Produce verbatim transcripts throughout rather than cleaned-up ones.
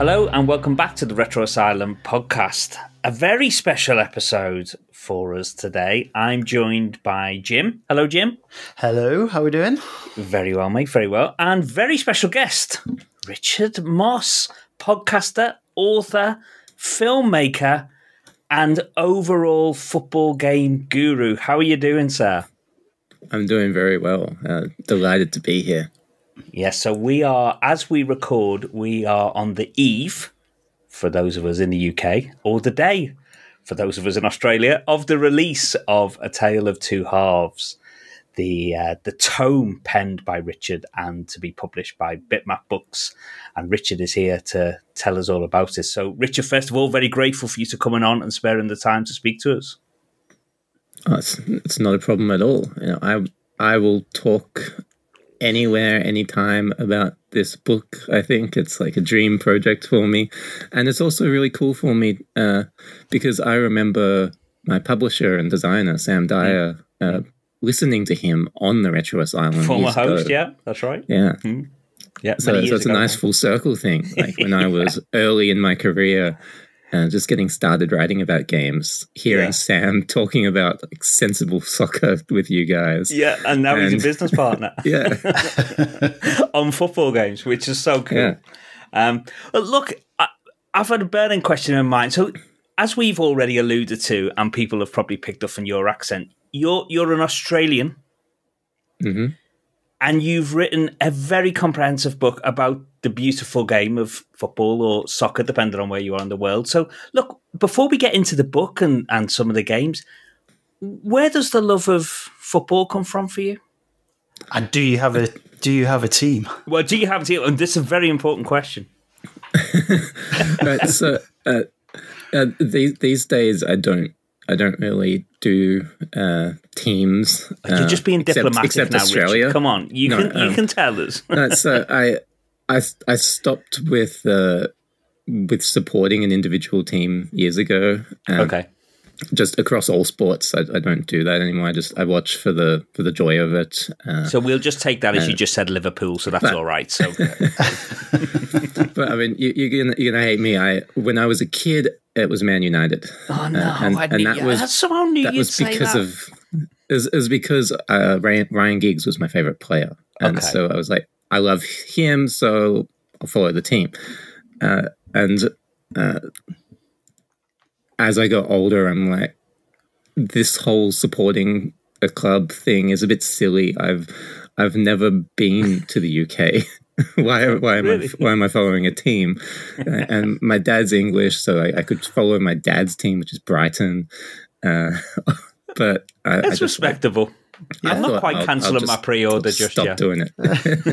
Hello and welcome back to the Retro Asylum podcast. A very special episode for us today. I'm joined by Jim. Hello, Jim. Hello, how are we doing? Very well, mate, very well. And very special guest, Richard Moss, podcaster, author, filmmaker, and overall football game guru. How are you doing, sir? I'm doing very well. Uh, delighted to be here. Yes, so we are, as we record, we are on the eve, for those of us in the U K, or the day, for those of us in Australia, of the release of A Tale of Two Halves, the uh, the tome penned by Richard and to be published by Bitmap Books. And Richard is here to tell us all about it. So, Richard, first of all, very grateful for you to coming on and sparing the time to speak to us. Oh, it's, it's not a problem at all. You know, I I will talk anywhere, anytime about this book. I think it's like a dream project for me. And it's also really cool for me uh, because I remember my publisher and designer, Sam Dyer, uh, listening to him on the Retro Asylum. Former host, ago. yeah, that's right. Yeah. Mm. Yeah, so, so it's ago. a nice full circle thing. Like when I was early in my career, Uh, just getting started writing about games, hearing yeah. Sam talking about like, sensible soccer with you guys. Yeah, and now and, he's a business partner. Yeah. On football games, which is so cool. Yeah. Um, but look, I, I've had a burning question in mind. So, as we've already alluded to, and people have probably picked up from your accent, you're, you're an Australian. Mm-hmm. And you've written a very comprehensive book about the beautiful game of football or soccer, depending on where you are in the world. So, look, before we get into the book and, and some of the games, where does the love of football come from for you? And do you have a do you have a team? Well, do you have a team? And this is a very important question. Right, so uh, uh, these these days, I don't. I don't really do uh, teams. Uh, You're just being diplomatic except, except now, Australia. Richard. Come on, you no, can you um, can tell us. no, so I, I I stopped with uh, with supporting an individual team years ago. Um, okay. Just across all sports, I, I don't do that anymore. I just I watch for the for the joy of it. Uh, so we'll just take that as uh, you just said Liverpool, so that's but, all right. So, but I mean, you, you're gonna you're gonna hate me. I when I was a kid, it was Man United. Oh no! uh, and, I and that yeah, was I somehow knew that you'd was say because that. of it was, it was because uh, Ryan, Ryan Giggs was my favorite player, and Okay. so I was like, I love him, so I'll follow the team. Uh, and uh, as I got older, I'm like, this whole supporting a club thing is a bit silly. I've I've never been to the U K. why why am Really? I why am I following a team? uh, and my dad's English, so I, I could follow my dad's team, which is Brighton. Uh, but I, That's I just, respectable. I I'm not thought quite I'll- cancelling I'll my just- pre-order I'll just stop yet. doing it.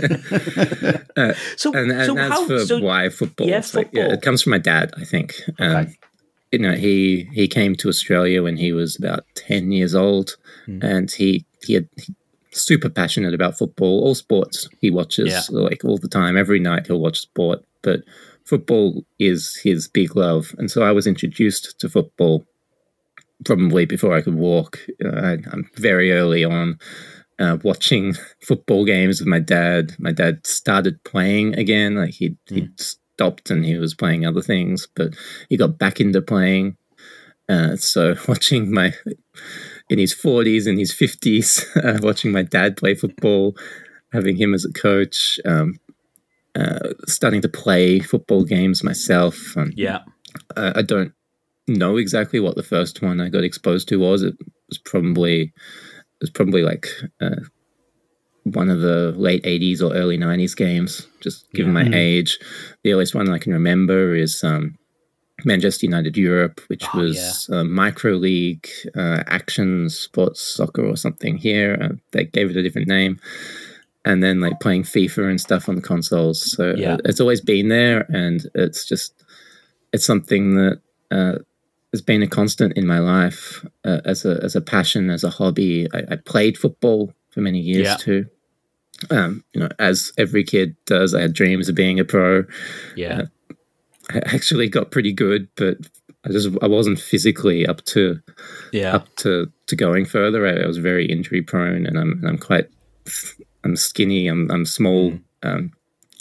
uh, So, and and so as how? for so, why football, yeah, it's like, yeah, football. it comes from my dad, I think. Um, Okay. You know, he he came to Australia when he was about ten years old, Mm. and he he had he, super passionate about football, all sports. He watches Yeah. like all the time, every night he'll watch sport, but football is his big love, and so I was introduced to football probably before I could walk. Uh, I, I'm very early on. Uh, watching football games with my dad. My dad started playing again. Like he he Mm. stopped and he was playing other things, but he got back into playing. Uh, so watching my in his forties and his fifties, uh, watching my dad play football, having him as a coach, um, uh, starting to play football games myself. Um, Yeah. uh, I don't know exactly what the first one I got exposed to was. It was probably it was probably like uh, one of the late eighties or early nineties games, just given Yeah. my age. The earliest one I can remember is um, Manchester United Europe, which Oh, was a micro league uh, action sports soccer or something here. Uh, they gave it a different name. And then like playing FIFA and stuff on the consoles. So Yeah. uh, it's always been there, and it's just, it's something that uh, has been a constant in my life uh, as a as a passion, as a hobby. I, I played football for many years Yeah. too. Um, you know, as every kid does, I had dreams of being a pro. Yeah. Uh, I actually got pretty good, but I just I wasn't physically up to Yeah. up to, to going further. I, I was very injury prone, and I'm I'm quite I'm skinny. I'm I'm small. Mm. Um,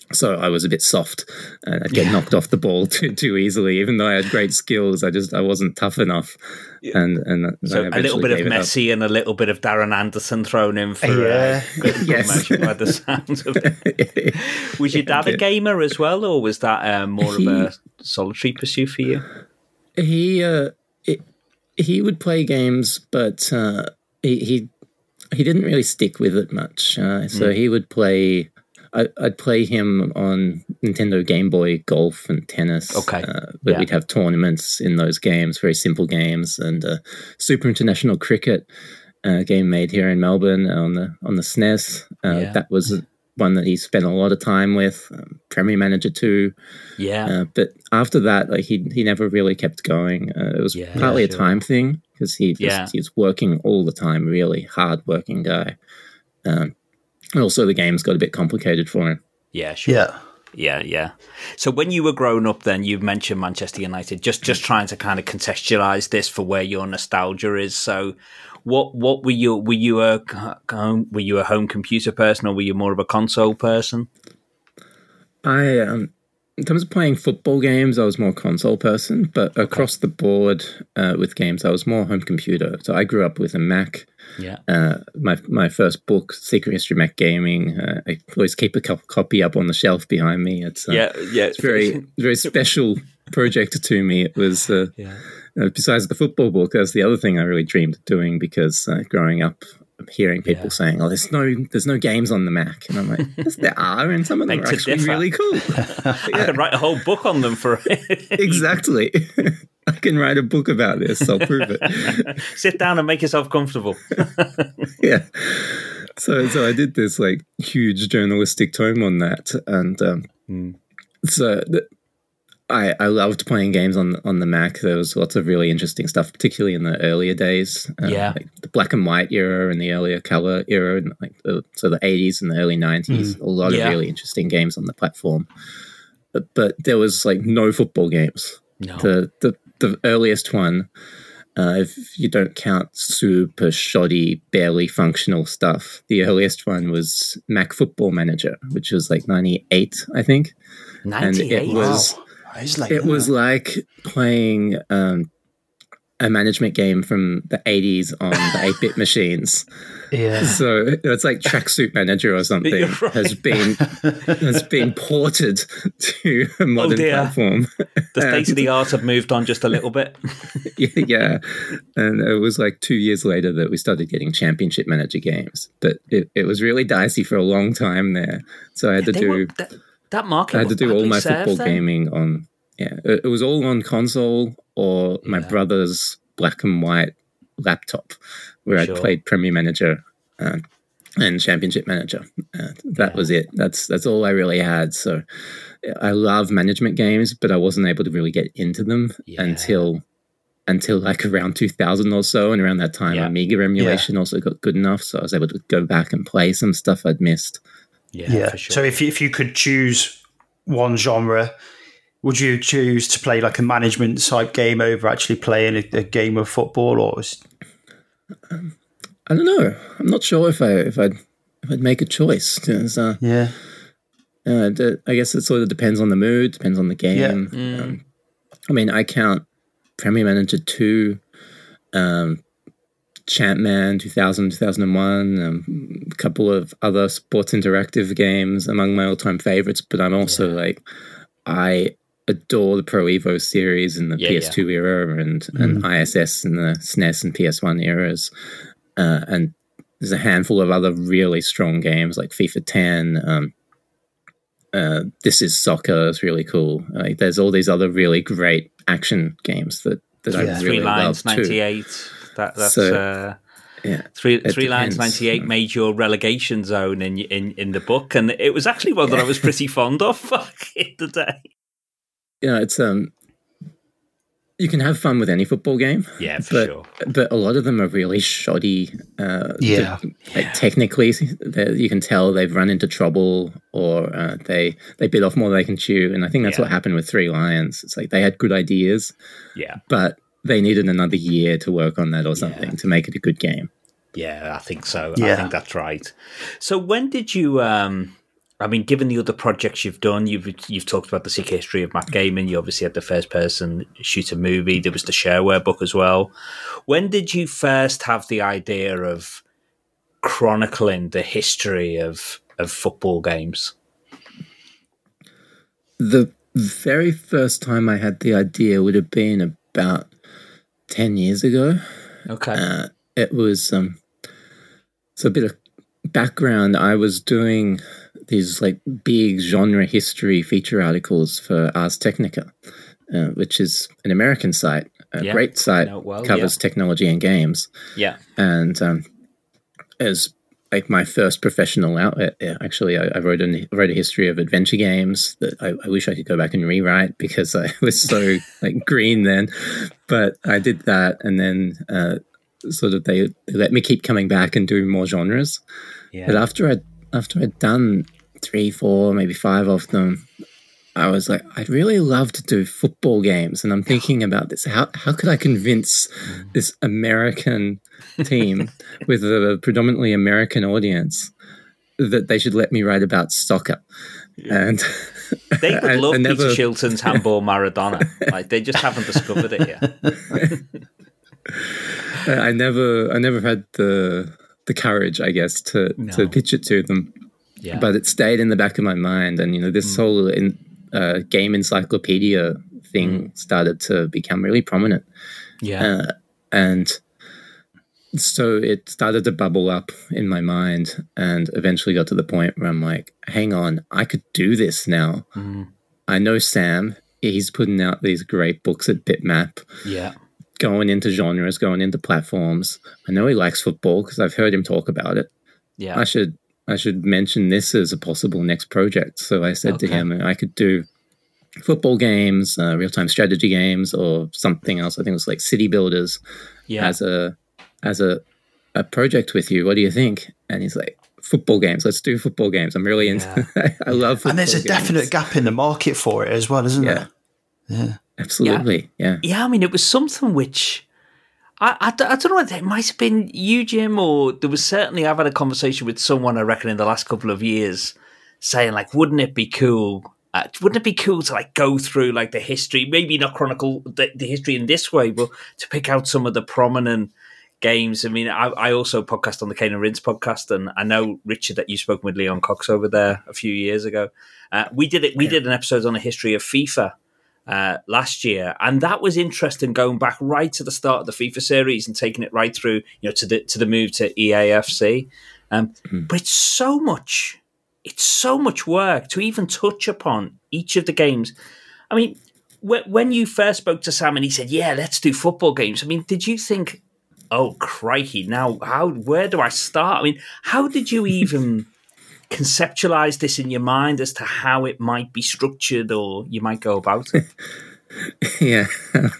So I was a bit soft, and I'd get yeah. knocked off the ball too too easily. Even though I had great skills, I just I wasn't tough enough. Yeah. And and so a little bit of Messi and a little bit of Darren Anderson thrown in for yeah. uh, good yes. by the sounds of it. Was your dad a gamer as well, or was that uh, more he, of a solitary pursuit for you? He uh, it, he would play games, but uh, he, he he didn't really stick with it much. Uh, so mm. he would play. I, I'd play him on Nintendo Game Boy golf and tennis. Okay. Uh, but yeah. we'd have tournaments in those games, very simple games, and uh, Super International Cricket, uh, game made here in Melbourne on the on the S N E S. Uh, yeah. That was one that he spent a lot of time with. Um, Premier Manager two. Yeah. Uh, but after that, like he he never really kept going. Uh, it was yeah, partly yeah, sure. a time thing because he was, yeah. he was working all the time, really hard working guy. Um, And also, the games got a bit complicated for him. Yeah, sure. Yeah, yeah, yeah. So when you were growing up, then you mentioned Manchester United. Just, just trying to kind of contextualize this for where your nostalgia is. So, what, what were you? Were you a were you a home computer person, or were you more of a console person? I, um, in terms of playing football games, I was more a console person. But across the board uh, with games, I was more home computer. So I grew up with a Mac. Yeah. Uh, my my first book, Secret History Mac Gaming. Uh, I always keep a co- copy up on the shelf behind me. It's uh, yeah, yeah. It's very very special project to me. It was uh, yeah. uh, besides the football book, that's the other thing I really dreamed of doing because uh, growing up, hearing people yeah. saying, "Oh, there's no there's no games on the Mac," and I'm like, "Yes, there are, and some of them are actually differ. really cool." I could write a whole book on them for exactly. I can write a book about this. I'll prove it. Sit down and make yourself comfortable. yeah. So, so I did this like huge journalistic tome on that, and um, mm. so th- I I loved playing games on on the Mac. There was lots of really interesting stuff, particularly in the earlier days. Um, yeah, like the black and white era and the earlier color era, and like the, so the eighties and the early nineties. Mm. A lot yeah. of really interesting games on the platform, but, but there was like no football games. No. The the The earliest one, uh, if you don't count super shoddy, barely functional stuff, the earliest one was Mac Football Manager, which was like ninety-eight, I think. ninety-eight? And it was, wow. like it was like playing um, a management game from the eighties on the eight-bit machines. Yeah. So it's like Tracksuit Manager or something right. has been has been ported to a modern oh platform. The state of the art have moved on just a little bit. yeah. And it was like two years later that we started getting Championship Manager games. But it, it was really dicey for a long time there. So I had yeah, to do were, that, that market I had to do all my football then? gaming on yeah. It, it was all on console or my yeah. brother's black and white laptop where sure. I played Premier Manager uh, and Championship Manager. Uh, that yeah. was it. That's that's all I really had. So I love management games, but I wasn't able to really get into them yeah. until until like around two thousand or so. And around that time, yeah. Amiga emulation yeah. also got good enough, so I was able to go back and play some stuff I'd missed. Yeah, yeah. For sure. So if you, if you could choose one genre, would you choose to play like a management type game over actually playing a, a game of football, or? Was... Um, I don't know. I'm not sure if I if I'd if I'd make a choice. Uh, yeah. Uh, I guess it sort of depends on the mood, depends on the game. Yeah. Mm. Um, I mean, I count Premier Manager two, um, Champman two thousand, two thousand one, um, a couple of other Sports Interactive games among my all-time favorites. But I'm also yeah. like, I adore the Pro Evo series in the yeah, P S two yeah. era and, mm. and I S S in the S N E S and P S one eras. Uh, and there's a handful of other really strong games like FIFA ten. Um, uh, This Is Soccer is really cool. Like, there's all these other really great action games that, that yeah. I really Three Lions love ninety-eight. Too. That, that's so, uh, yeah, Three Three Lions ninety-eight made your relegation zone in in in the book, and it was actually one that I was pretty fond of back in the day. You know, it's um, you can have fun with any football game. Yeah, for but, sure. But a lot of them are really shoddy. Uh, yeah. The, like, technically, you can tell they've run into trouble or uh, they they bit off more than they can chew. And I think that's yeah. what happened with Three Lions. It's like they had good ideas, yeah, but they needed another year to work on that or something yeah. to make it a good game. Yeah, I think so. Yeah. I think that's right. So when did you... Um, I mean, given the other projects you've done, you've you've talked about the Secret History of Matt Gaiman. You obviously had the first person shooter movie. There was the Shareware book as well. When did you first have the idea of chronicling the history of of football games? The very first time I had the idea would have been about ten years ago. Okay. Uh, it was, um, so a bit of background. I was doing these like big genre history feature articles for Ars Technica, uh, which is an American site, a yeah. great site, well, covers yeah. technology and games. Yeah. And um, as like my first professional outlet, yeah, actually, I, I wrote a wrote a history of adventure games that I, I wish I could go back and rewrite because I was so like green then. But I did that, and then uh, sort of they, they let me keep coming back and doing more genres. Yeah. But after I after I'd done three, four, maybe five of them, I was like, I'd really love to do football games. And I'm thinking about this. How how could I convince this American team with a predominantly American audience that they should let me write about soccer? And they would I, love I never, Peter Shilton's handball Maradona. Like they just haven't discovered it yet. I never I never had the the courage, I guess, to, no. to pitch it to them. Yeah. But it stayed in the back of my mind. And, you know, this mm. whole in, uh, game encyclopedia thing mm. started to become really prominent. Yeah. Uh, and so it started to bubble up in my mind and eventually got to the point where I'm like, hang on, I could do this now. Mm. I know Sam. He's putting out these great books at Bitmap. Yeah. Going into genres, going into platforms. I know he likes football because I've heard him talk about it. Yeah. I should I should mention this as a possible next project. So I said okay. to him, I could do football games, uh, real-time strategy games, or something else. I think it was like City Builders yeah. as a as a a project with you. What do you think? And he's like, football games. Let's do football games. I'm really into yeah. I love football And there's a games. definite gap in the market for it as well, isn't yeah. there? Yeah. Absolutely, yeah. Yeah, I mean, it was something which, I, I, I don't know, it might have been you, Jim, or there was certainly, I've had a conversation with someone, I reckon, in the last couple of years, saying, like, wouldn't it be cool, uh, wouldn't it be cool to, like, go through, like, the history, maybe not chronicle the, the history in this way, but to pick out some of the prominent games. I mean, I, I also podcast on the Kane and Rince podcast, and I know, Richard, that you've spoken with Leon Cox over there a few years ago. Uh, we did it. We yeah. did an episode on the history of FIFA Uh, last year, and that was interesting, going back right to the start of the FIFA series and taking it right through, you know, to the to the move to E A F C. Um, mm. But it's so much, it's so much work to even touch upon each of the games. I mean, wh- when you first spoke to Sam and he said, "Yeah, let's do football games," I mean, did you think, "Oh crikey, now how? Where do I start?" I mean, how did you even conceptualize this in your mind as to how it might be structured or you might go about it? Yeah,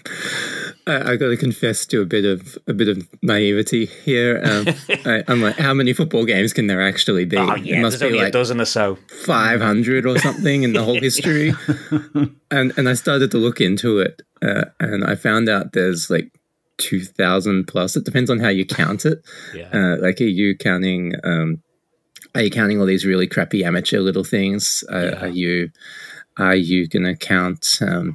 I, I got to confess to a bit of a bit of naivety here. Um, I, I'm like, how many football games can there actually be? Oh yeah, it must there's be only like a dozen or so, five hundred or something in the whole history. and and I started to look into it, uh, and I found out there's like two thousand plus. It depends on how you count it. Yeah. Uh, like, are you counting? Um, Are you counting all these really crappy amateur little things? Uh, yeah. Are you are you going to count um,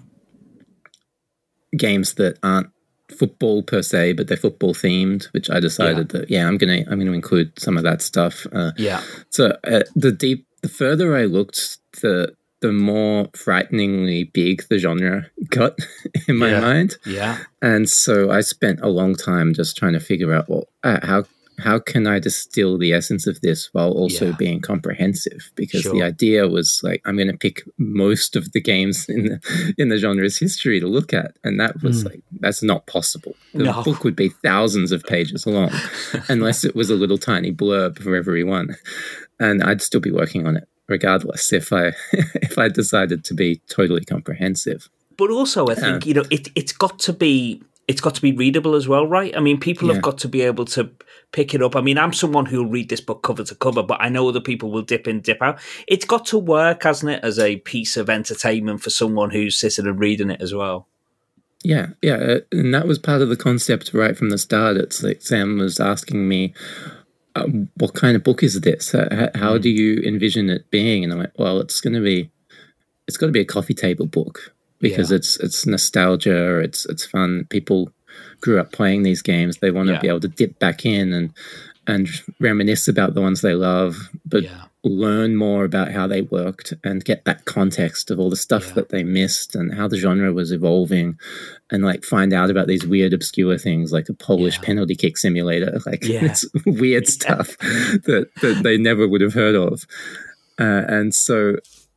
games that aren't football per se, but they're football themed? Which I decided yeah. that yeah, I'm gonna I'm gonna include some of that stuff. Uh, yeah. So uh, the deep, the further I looked, the the more frighteningly big the genre got in my yeah. mind. Yeah. And so I spent a long time just trying to figure out, well, uh, how. How can I distill the essence of this while also yeah. being comprehensive? Because sure. the idea was like, I'm going to pick most of the games in the in the genre's history to look at, and that was mm. like, that's not possible. The no. book would be thousands of pages long, unless it was a little tiny blurb for every one, and I'd still be working on it regardless if I if I decided to be totally comprehensive. But also, I think uh, you know, it it's got to be. It's got to be readable as well, right? I mean, people yeah. have got to be able to pick it up. I mean, I'm someone who'll read this book cover to cover, but I know other people will dip in, dip out. It's got to work, hasn't it, as a piece of entertainment for someone who's sitting and reading it as well. Yeah, yeah. Uh, and that was part of the concept right from the start. It's like Sam was asking me, uh, what kind of book is this? How, how do you envision it being? And I'm like, well, it's going to be, it's got to be a coffee table book because Yeah. it's it's nostalgia, it's it's fun. People grew up playing these games. They want to Yeah. be able to dip back in and and reminisce about the ones they love, but Yeah. learn more about how they worked and get that context of all the stuff Yeah. that they missed and how the genre was evolving, and like find out about these weird obscure things like a Polish Yeah. penalty kick simulator. Like Yeah. it's weird stuff that, that they never would have heard of. Uh, and so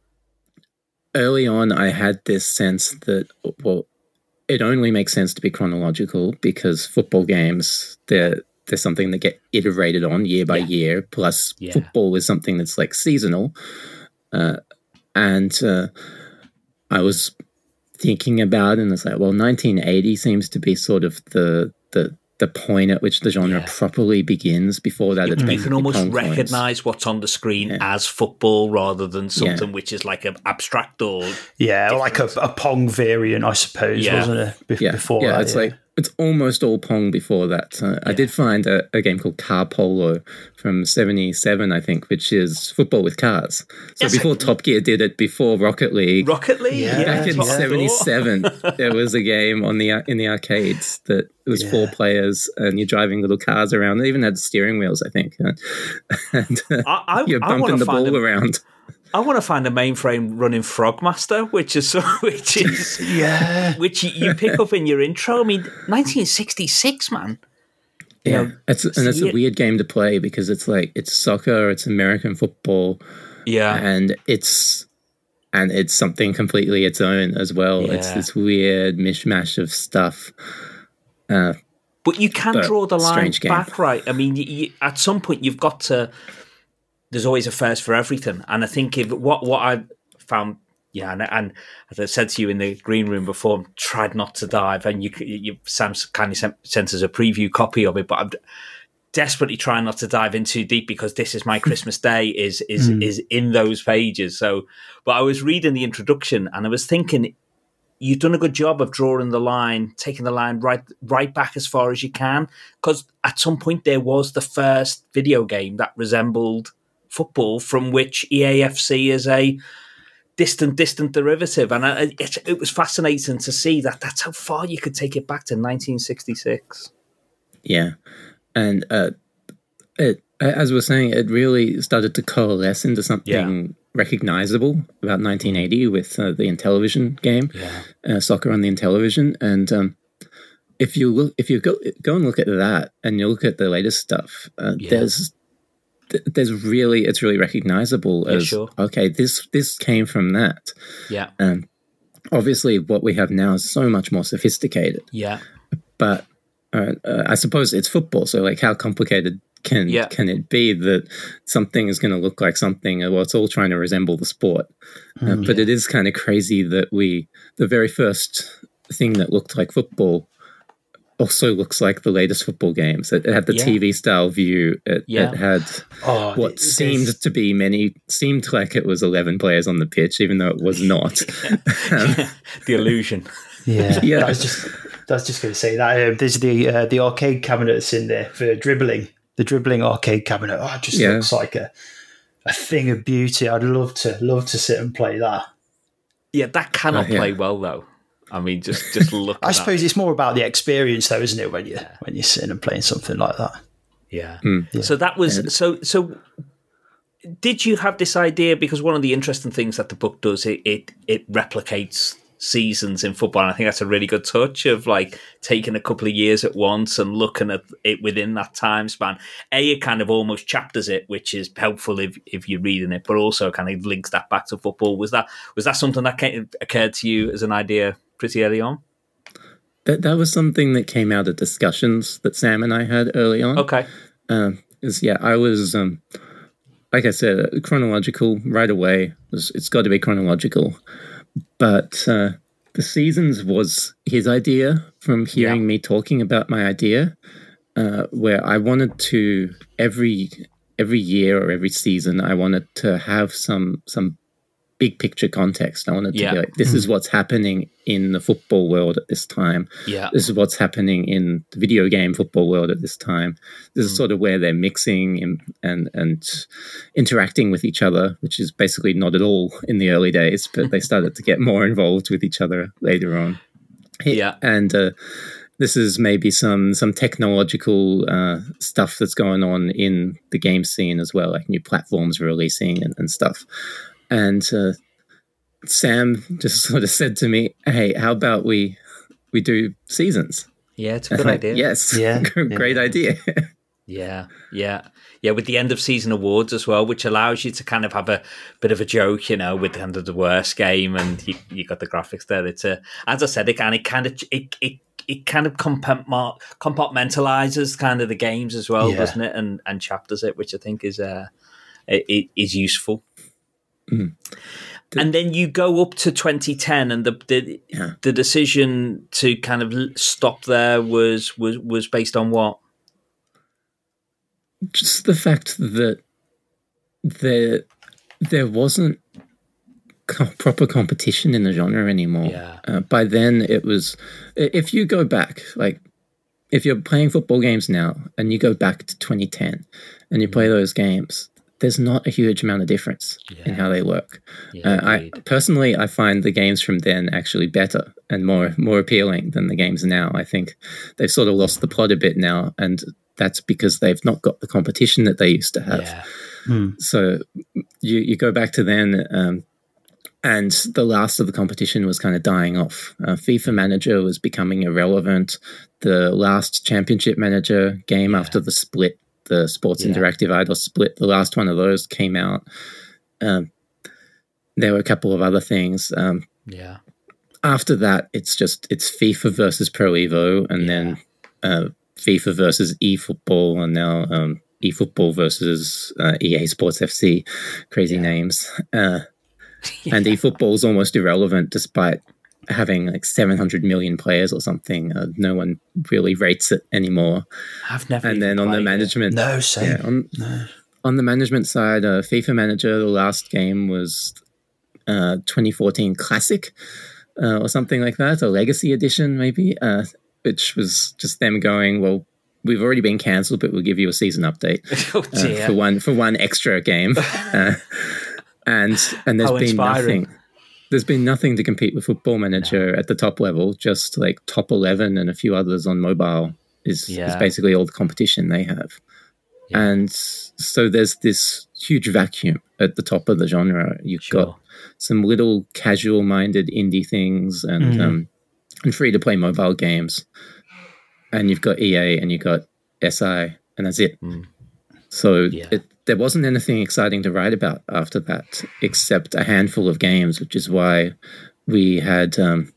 early on, I had this sense that, well, it only makes sense to be chronological because football games, they're there's something that get iterated on year by Yeah. year. Plus, Yeah. football is something that's like seasonal. Uh, and uh, I was thinking about it, and it's like, well, nineteen eighty seems to be sort of the the the point at which the genre Yeah. properly begins. Before that, it's You basically can almost pong coins. recognise what's on the screen Yeah. as football rather than something which is like an abstract or Yeah, like a, a Pong variant, I suppose, Yeah. wasn't it? Be- Yeah, before yeah, that, it's like it's almost all Pong before that. Uh, I Yeah. did find a, a game called Car Polo from seventy-seven, I think, which is football with cars. So Yes, before I- Top Gear did it, before Rocket League, Rocket League. Yeah. Yeah, back that's in what I thought. seventy-seven, there was a game on the in the arcades that was Yeah. four players, and you're driving little cars around. They even had steering wheels, I think, and uh, I, I, you're I bumping want to the find ball a, around. I want to find a mainframe running Frogmaster, which is which is yeah. which you, you pick up in your intro. I mean, nineteen sixty-six, man. You Yeah, know, it's and it's see a it- weird game to play because it's like it's soccer, it's American football. Yeah, and it's and it's something completely its own as well. It's Yeah. this weird mishmash of stuff. Uh, but you can but draw the line strange game. back, right? I mean, you, you, at some point you've got to. There's always a first for everything, and I think if what what I found, yeah, and, and as I said to you in the green room before, tried not to dive, and you you Sam kindly sent, sent us a preview copy of it, but I'm desperately trying not to dive in too deep because This Is My Christmas Day is is Mm. is in those pages. So, but I was reading the introduction and I was thinking, you've done a good job of drawing the line, taking the line right right back as far as you can, because at some point there was the first video game that resembled football, from which E A F C is a distant, distant derivative, and I, it, it was fascinating to see that that's how far you could take it back to nineteen sixty-six. yeah, and uh, it as we're saying, it really started to coalesce into something recognizable about nineteen eighty with uh, the Intellivision game, Yeah, uh, Soccer on the Intellivision, and um, if you look, if you go go and look at that, and you look at the latest stuff, uh, Yeah. there's th- there's really it's really recognizable Yeah, as sure. okay, this this came from that. yeah, Um, obviously, what we have now is so much more sophisticated, yeah, but uh, uh, I suppose it's football. So, like, how complicated can Yeah. can it be that something is going to look like something? Well, it's all trying to resemble the sport, uh, Mm, but it is kind of crazy that we the very first thing that looked like football also looks like the latest football games. It, it had the Yeah. T V style view. It, Yeah. it had Oh, what it- seemed there's- to be many seemed like it was eleven players on the pitch, even though it was not. the illusion. Yeah, Yeah. I was just, I was just going to say that um, there's the uh, the arcade cabinets in there for dribbling. The dribbling arcade cabinet. Oh, it just Yeah. looks like a a thing of beauty. I'd love to love to sit and play that. Yeah, that cannot Uh, yeah. play well though. I mean, just just look. I at suppose that. it's more about the experience, though, isn't it? When you when you're sitting and playing something like that. Yeah. Mm. So that was so so. Did you have this idea? Because one of the interesting things that the book does, it it, it replicates seasons in football. And I think that's a really good touch of like taking a couple of years at once and looking at it within that time span. A, it kind of almost chapters it, which is helpful if, if you're reading it, but also kind of links that back to football. Was that was that something that came, occurred to you as an idea pretty early on? That that was something that came out of discussions that Sam and I had early on. Okay. Um, is yeah, I was um, like I said, uh, chronological right away. It was, it's got to be chronological, but uh, the seasons was his idea from hearing Yeah. me talking about my idea, uh, where I wanted to every every year or every season I wanted to have some some big picture context. I wanted to Yeah. be like, this is what's happening in the football world at this time. Yeah. This is what's happening in the video game football world at this time. This is sort of where they're mixing and, and and interacting with each other, which is basically not at all in the early days, but they started to get more involved with each other later on. Yeah. And uh, this is maybe some some technological uh, stuff that's going on in the game scene as well, like new platforms releasing and, and stuff. And uh, Sam just sort of said to me, "Hey, how about we we do seasons?" Yeah, it's a And good I'm idea. Like, yes, Yeah, great yeah. idea. Yeah, yeah, yeah. With the end of season awards as well, which allows you to kind of have a bit of a joke, you know, with the end of the worst game, and you, you got the graphics there. It's a, as I said, it kind of, kind of, it, it, it kind of compartment- compartmentalizes kind of the games as well, Yeah. doesn't it? And and chapters it, which I think is uh, it, is useful. Mm. And then you go up to twenty ten, and the the, Yeah. the decision to kind of stop there was was was based on what? Just the fact that there there wasn't co- proper competition in the genre anymore. Yeah. Uh, by then, it was. If you go back, like if you're playing football games now, and you go back to twenty ten, and you play those games, there's not a huge amount of difference in how they work. Yeah, uh, I agreed. personally, I find the games from then actually better and more more appealing than the games now. I think they've sort of lost the plot a bit now, and that's because they've not got the competition that they used to have. Yeah. So you you go back to then, um, and the last of the competition was kind of dying off. Uh, FIFA Manager was becoming irrelevant. The last Championship Manager game after the split, the Sports Yeah. Interactive Eidos split, the last one of those came out. Um, there were a couple of other things. Um, Yeah. after that, it's just it's FIFA versus Pro Evo, and Yeah. then uh, FIFA versus eFootball, and now um, eFootball versus uh, E A Sports F C. Crazy Yeah. names. Uh, And eFootball is almost irrelevant, despite having like seven hundred million players or something. Uh, no one really rates it anymore. I've never. And even then on the played it. management, No, same. yeah, on, on the management side, uh, FIFA Manager, the last game was uh, twenty fourteen Classic uh, or something like that, a Legacy Edition maybe, uh, which was just them going, well, we've already been cancelled, but we'll give you a season update Oh uh, dear. for one for one extra game. Uh, and and there's How been inspiring. nothing. There's been nothing to compete with Football Manager at the top level. Just like Top eleven and a few others on mobile is, is Yeah. basically all the competition they have. Yeah. And so there's this huge vacuum at the top of the genre. You've Sure. got some little casual-minded indie things and Mhm. um, and free-to-play mobile games, and you've got E A and you've got S I, and that's it. Mm. So Yeah. it, there wasn't anything exciting to write about after that, except a handful of games, which is why we had um,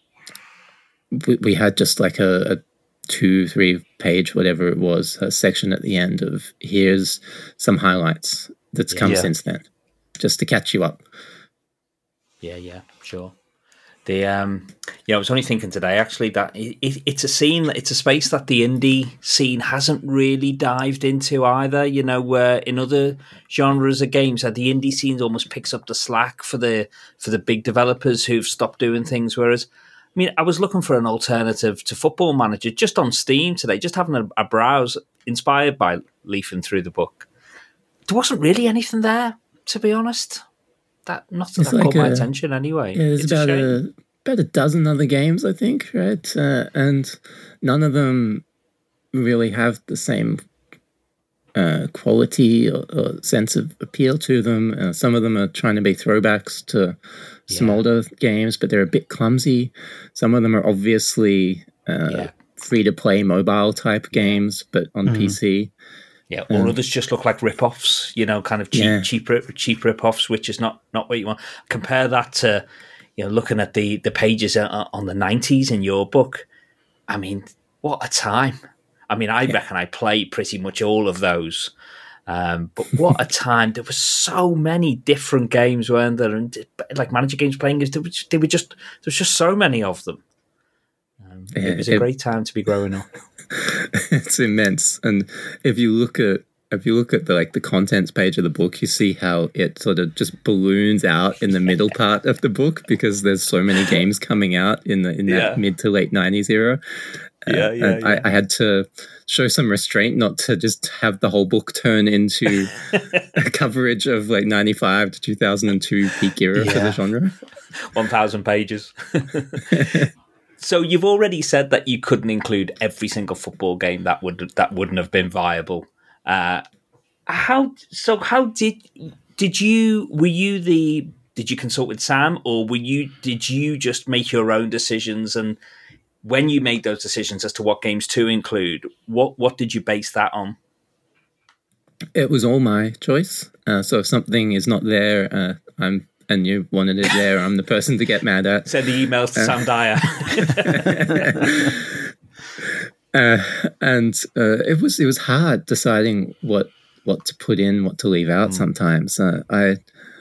we, we had just like a, a two, three page, whatever it was, a section at the end of here's some highlights that's come Yeah. since then, just to catch you up. Yeah, yeah, sure. The um, yeah, I was only thinking today actually that it, it, it's a scene, it's a space that the indie scene hasn't really dived into either. You know, where in other genres of games, that the indie scene almost picks up the slack for the for the big developers who've stopped doing things. Whereas, I mean, I was looking for an alternative to Football Manager just on Steam today, just having a, a browse, inspired by leafing through the book. There wasn't really anything there, to be honest. That nothing It's that like caught my a- attention anyway. Yeah, there's It's about shame. a, about a dozen other games, I think, right? Uh, and none of them really have the same uh, quality or, or sense of appeal to them. Uh, some of them are trying to be throwbacks to some Yeah. older games, but they're a bit clumsy. Some of them are obviously uh, Yeah. free-to-play mobile type games, but on P C. Yeah, or others just look like rip-offs, you know, kind of cheap, Yeah. cheap, rip- cheap rip-offs, which is not, not what you want. Compare that to, you know, looking at the, the pages uh, on the nineties in your book. I mean, what a time. I mean, I reckon I played pretty much all of those. Um, but what a time. There were so many different games, weren't there? And like manager games playing, there were, they were just, there was just so many of them. Um, Yeah, it was a it- great time to be growing up. It's immense. And if you look at if you look at the like the contents page of the book, you see how it sort of just balloons out in the middle part of the book because there's so many games coming out in the in that Yeah. mid to late nineties era. Yeah, Uh, yeah, and yeah. I, I had to show some restraint not to just have the whole book turn into a coverage of like ninety-five to two thousand two peak era for Yeah. the genre. one thousand pages. So you've already said that you couldn't include every single football game that would that wouldn't have been viable. Uh, how so? How did did you were you the did you consult with Sam, or were you did you just make your own decisions? And when you made those decisions as to what games to include, what what did you base that on? It was all my choice. Uh, so if something is not there, uh, I'm and you wanted it there, I'm the person to get mad at. Send the emails to Sam Dyer. uh, and uh, it was it was hard deciding what what to put in, what to leave out. Mm. Sometimes uh, I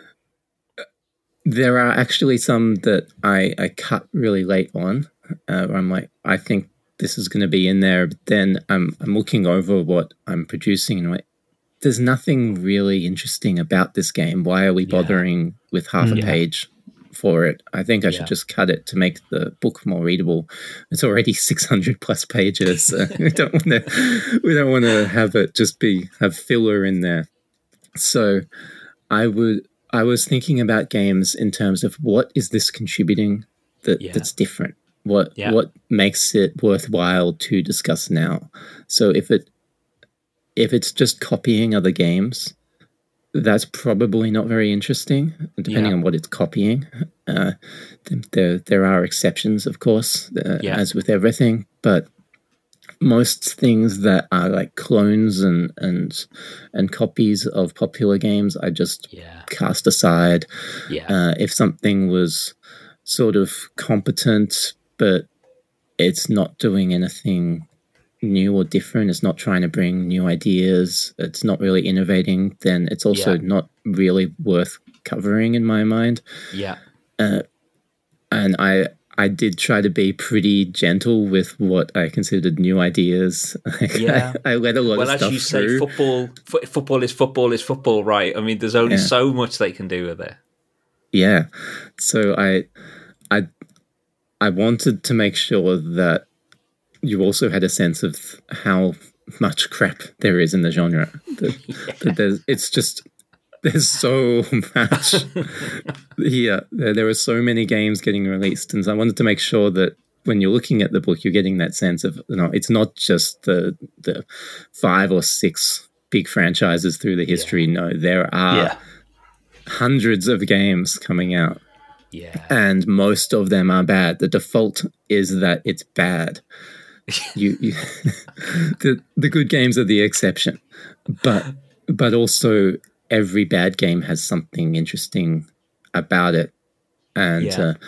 there are actually some that I I cut really late on. Uh, where I'm like, I think this is going to be in there, but then I'm I'm looking over what I'm producing and I'm like, there's nothing really interesting about this game. Why are we bothering yeah. with half a yeah. page for it? I think I should yeah. just cut it to make the book more readable. It's already six hundred plus pages. So we don't want to. We don't want to have it just be have filler in there. So I would. I was thinking about games in terms of what is this contributing that yeah. that's different. What yeah. what makes it worthwhile to discuss now? So if it if it's just copying other games, that's probably not very interesting, depending yeah. on what it's copying. Uh, there, there are exceptions, of course, uh, yeah. as with everything, but most things that are like clones and and and copies of popular games, I just yeah. cast aside. Yeah. Uh, if something was sort of competent, but it's not doing anything new or different, it's not trying to bring new ideas, it's not really innovating, then it's also yeah. not really worth covering in my mind. Yeah. Uh, and I I did try to be pretty gentle with what I considered new ideas. Yeah. I, I let a lot well, of stuff Well, as you say, through. football, f- football is football is football, right? I mean, there's only yeah. so much they can do with it. Yeah. So I, I, I wanted to make sure that you also had a sense of how much crap there is in the genre. That, yeah. that there's, it's just... There's so much here. There, there are so many games getting released, and so I wanted to make sure that when you're looking at the book, you're getting that sense of, you know, it's not just the the five or six big franchises through the history. Yeah. No, there are yeah. hundreds of games coming out, yeah, and most of them are bad. The default is that it's bad. you, you the the good games are the exception, but but also. Every bad game has something interesting about it, and yeah. uh,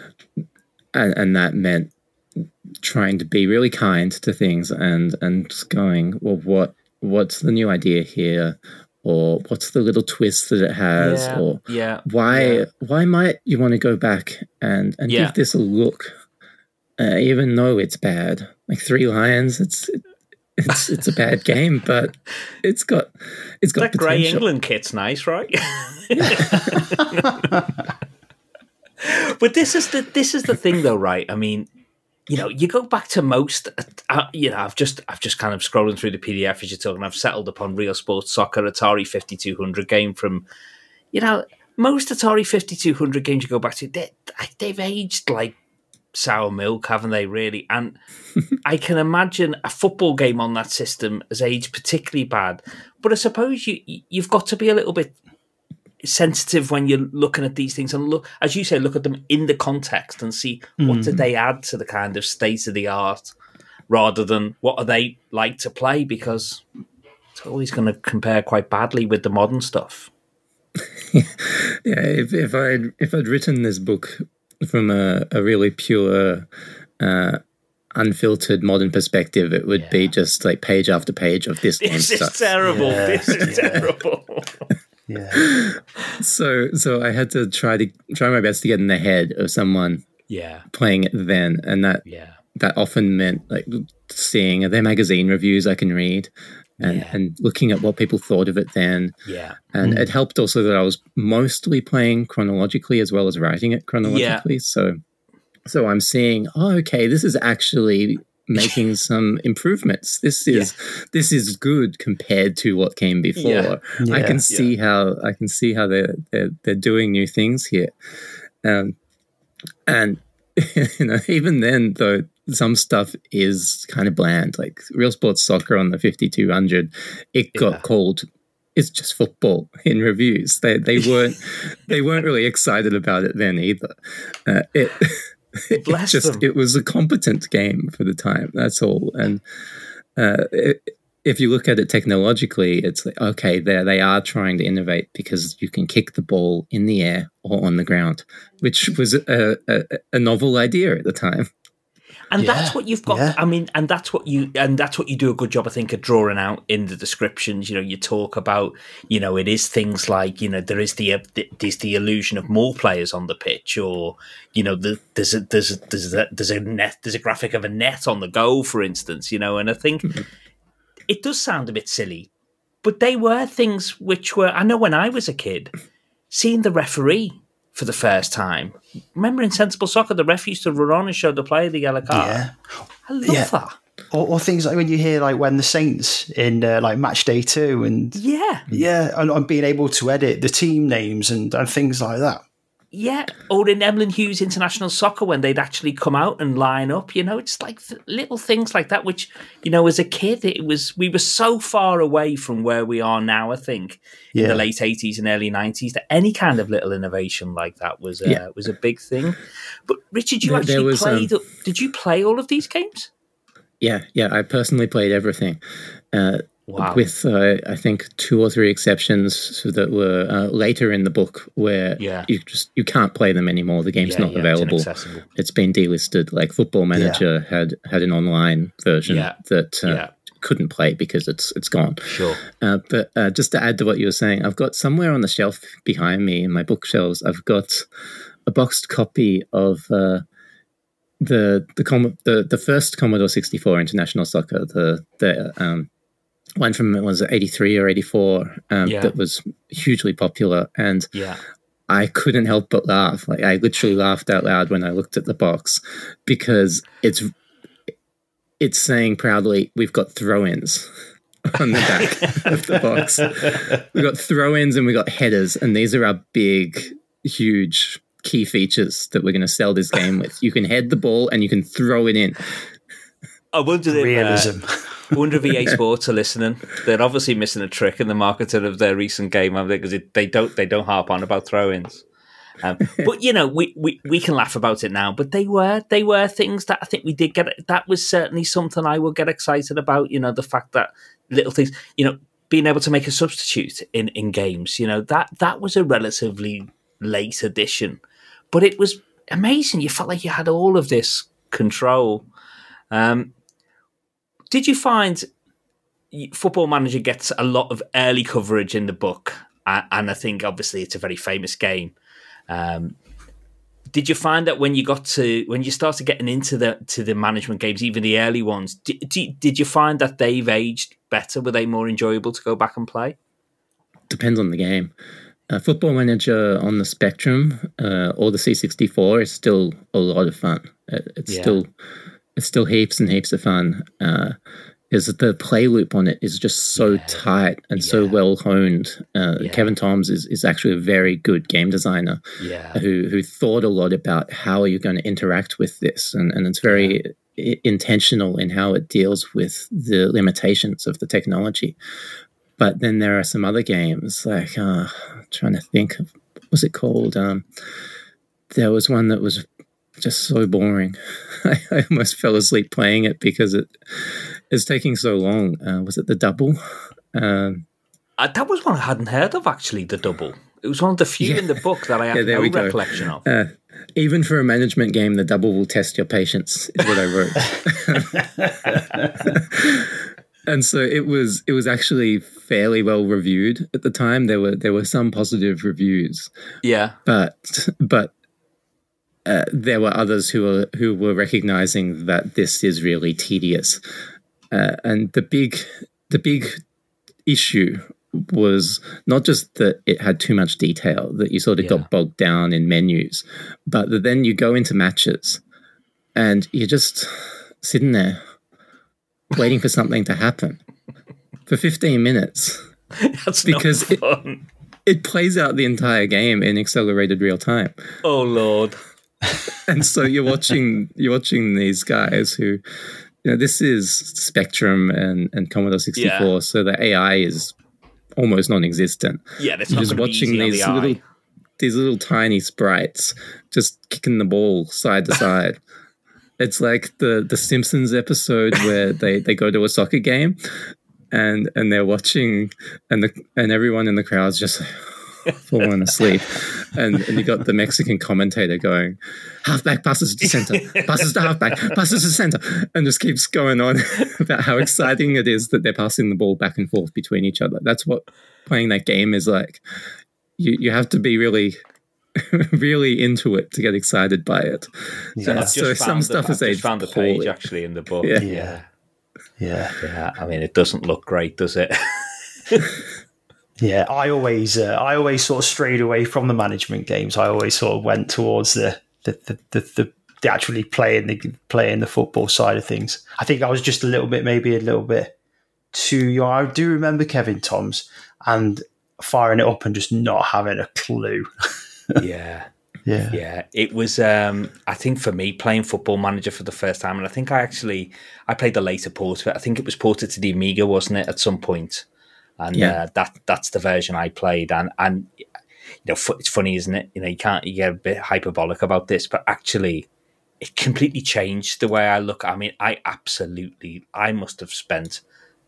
and and that meant trying to be really kind to things and and just going, well, what what's the new idea here, or what's the little twist that it has, yeah. or yeah. why yeah. why might you want to go back and and yeah. give this a look, uh, even though it's bad. Like Three Lions, it's. It, It's it's a bad game, but it's got it's got that potential. Grey England kit's nice, right? But this is the this is the thing, though, right? I mean, you know, you go back to most. Uh, you know, I've just I've just kind of scrolling through the P D F as you're talking. I've settled upon Real Sports Soccer Atari fifty-two hundred game from, you know, most Atari fifty-two hundred games you go back to. They, they've aged like sour milk, haven't they, really? And I can imagine a football game on that system has aged particularly bad. But I suppose you, you've got to be a little bit sensitive when you're looking at these things and look, as you say, look at them in the context and see mm. what did they add to the kind of state of the art rather than what are they like to play, because it's always going to compare quite badly with the modern stuff. Yeah, if, if I'd if I'd written this book from a, a really pure, uh, unfiltered modern perspective, it would yeah. be just like page after page of this. This is sucks. terrible. Yeah. This is yeah. terrible. Yeah. So, so I had to try to try my best to get in the head of someone. Yeah. Playing it then, and that yeah. that often meant like seeing their magazine reviews I can read, and, Yeah. and looking at what people thought of it then. Yeah. And mm. it helped also that I was mostly playing chronologically as well as writing it chronologically. Yeah. So, so I'm seeing, oh, okay, this is actually making some improvements. This is yeah. this is good compared to what came before. Yeah. Yeah. I can see yeah. how I can see how they're, they're they're doing new things here. Um, and you know, even then though, some stuff is kind of bland. Like Real Sports Soccer on the fifty-two hundred, it got yeah. called "It's just football" in reviews. They they weren't they weren't really excited about it then either. Uh, it. It Bless just them. It was a competent game for the time. That's all. And uh, it, if you look at it technologically, it's like, okay, there they are trying to innovate because you can kick the ball in the air or on the ground, which was a, a, a novel idea at the time. And yeah, that's what you've got. Yeah. I mean, and that's what you and that's what you do a good job, I think, of drawing out in the descriptions. You know, you talk about, you know, it is things like, you know, there is the there's the illusion of more players on the pitch, or you know, the, there's a there's a, there's a there's a net there's a graphic of a net on the goal, for instance. You know, and I think mm-hmm. it does sound a bit silly, but they were things which were. I know when I was a kid, seeing the referee for the first time. Remember in Sensible Soccer, the ref used to run on and show the player the yellow card. Yeah. I love yeah. that. Or, or things like when you hear like when the Saints in uh, like match day two and yeah, yeah, and, and being able to edit the team names and, and things like that. Yeah, or in Emlyn Hughes International Soccer when they'd actually come out and line up, you know, it's like th- little things like that, which, you know, as a kid, it was we were so far away from where we are now, I think, yeah. in the late eighties and early nineties, that any kind of little innovation like that was uh, yeah. was a big thing. But Richard, you there, actually there was, played, um, did you play all of these games? Yeah, yeah, I personally played everything. Uh, Wow. With, uh, I think, two or three exceptions that were uh, later in the book where yeah. you just you can't play them anymore. The game's yeah, not yeah, available. It's, it's been delisted. Like Football Manager yeah. had, had an online version yeah. that uh, yeah. couldn't play because it's it's gone. Sure. Uh, but uh, just to add to what you were saying, I've got somewhere on the shelf behind me in my bookshelves, I've got a boxed copy of uh, the the, Com- the the first Commodore sixty-four International Soccer, the the um, one from was it eighty-three or eighty-four um, yeah. that was hugely popular, and yeah. I couldn't help but laugh. Like I literally laughed out loud when I looked at the box because it's it's saying proudly, "We've got throw-ins." On the back of the box, we got throw-ins and we got headers, and these are our big, huge key features that we're going to sell this game with. You can head the ball and you can throw it in. I wonder if realism. Uh, I wonder if E A Sports are listening. They're obviously missing a trick in the marketing of their recent game, because they don't they don't harp on about throw-ins. Um, but you know, we, we, we can laugh about it now. But they were they were things that I think we did get. That was certainly something I will get excited about. You know, the fact that little things, you know, being able to make a substitute in, in games. You know, that that was a relatively late addition, but it was amazing. You felt like you had all of this control. Um, Did you find Football Manager gets a lot of early coverage in the book? And I think, obviously, it's a very famous game. Um, did you find that when you got to when you started getting into the to the management games, even the early ones, did, did you find that they've aged better? Were they more enjoyable to go back and play? Depends on the game. Uh, Football Manager on the Spectrum uh, or the C sixty-four is still a lot of fun. It's yeah. still. It's still heaps and heaps of fun. Uh, is the play loop on it is just so yeah. tight and yeah. so well honed. Uh, yeah. Kevin Toms is, is actually a very good game designer yeah. who who thought a lot about how you're going to interact with this, and, and it's very yeah. I- intentional in how it deals with the limitations of the technology. But then there are some other games like uh, I'm trying to think of, what was it called? Um, there was one that was just so boring. I, I almost fell asleep playing it because it is taking so long. Uh, was it The Double? Um, uh, that was one I hadn't heard of, actually, The Double. It was one of the few yeah. in the book that I have yeah, no recollection of. Uh, even for a management game, The Double will test your patience, is what I wrote. And so it was it was actually fairly well reviewed at the time. There were there were some positive reviews. Yeah. But but Uh, there were others who were who were recognizing that this is really tedious, uh, and the big the big issue was not just that it had too much detail, that you sort of Yeah. got bogged down in menus, but that then you go into matches and you're just sitting there waiting for something to happen for fifteen minutes. That's Because not fun. It plays out the entire game in accelerated real time. Oh Lord. And so you're watching you're watching these guys who, you know, this is Spectrum and, and Commodore sixty-four, Yeah. so the A I is almost non-existent. Yeah, that's You're not just going to be watching easy on these the eye. little these little tiny sprites just kicking the ball side to side. It's like the the Simpsons episode where they, they go to a soccer game and and they're watching and the and everyone in the crowd's just falling asleep. And and you got the Mexican commentator going, halfback passes to center, passes to halfback, passes to center, and just keeps going on about how exciting it is that they're passing the ball back and forth between each other. That's what playing that game is like. You you have to be really really into it to get excited by it. Yeah. Uh, I've so just some found stuff the, is I've just aged found the page poorly. actually in the book. Yeah. yeah. Yeah. Yeah, I mean, it doesn't look great, does it? Yeah, I always, uh, I always sort of strayed away from the management games. I always sort of went towards the the the, the, the, the actually playing the playing the football side of things. I think I was just a little bit, maybe a little bit too young. I do remember Kevin Toms and firing it up and just not having a clue. yeah. Yeah, Yeah, it was. Um, I think for me, playing Football Manager for the first time, and I think I actually I played the later port of it. I think it was ported to the Amiga, wasn't it, at some point? And Yeah. uh, that that's the version I played. And and you know, fu- it's funny, isn't it? You know, you can't you get a bit hyperbolic about this, but actually, it completely changed the way I look. I mean, I absolutely, I must have spent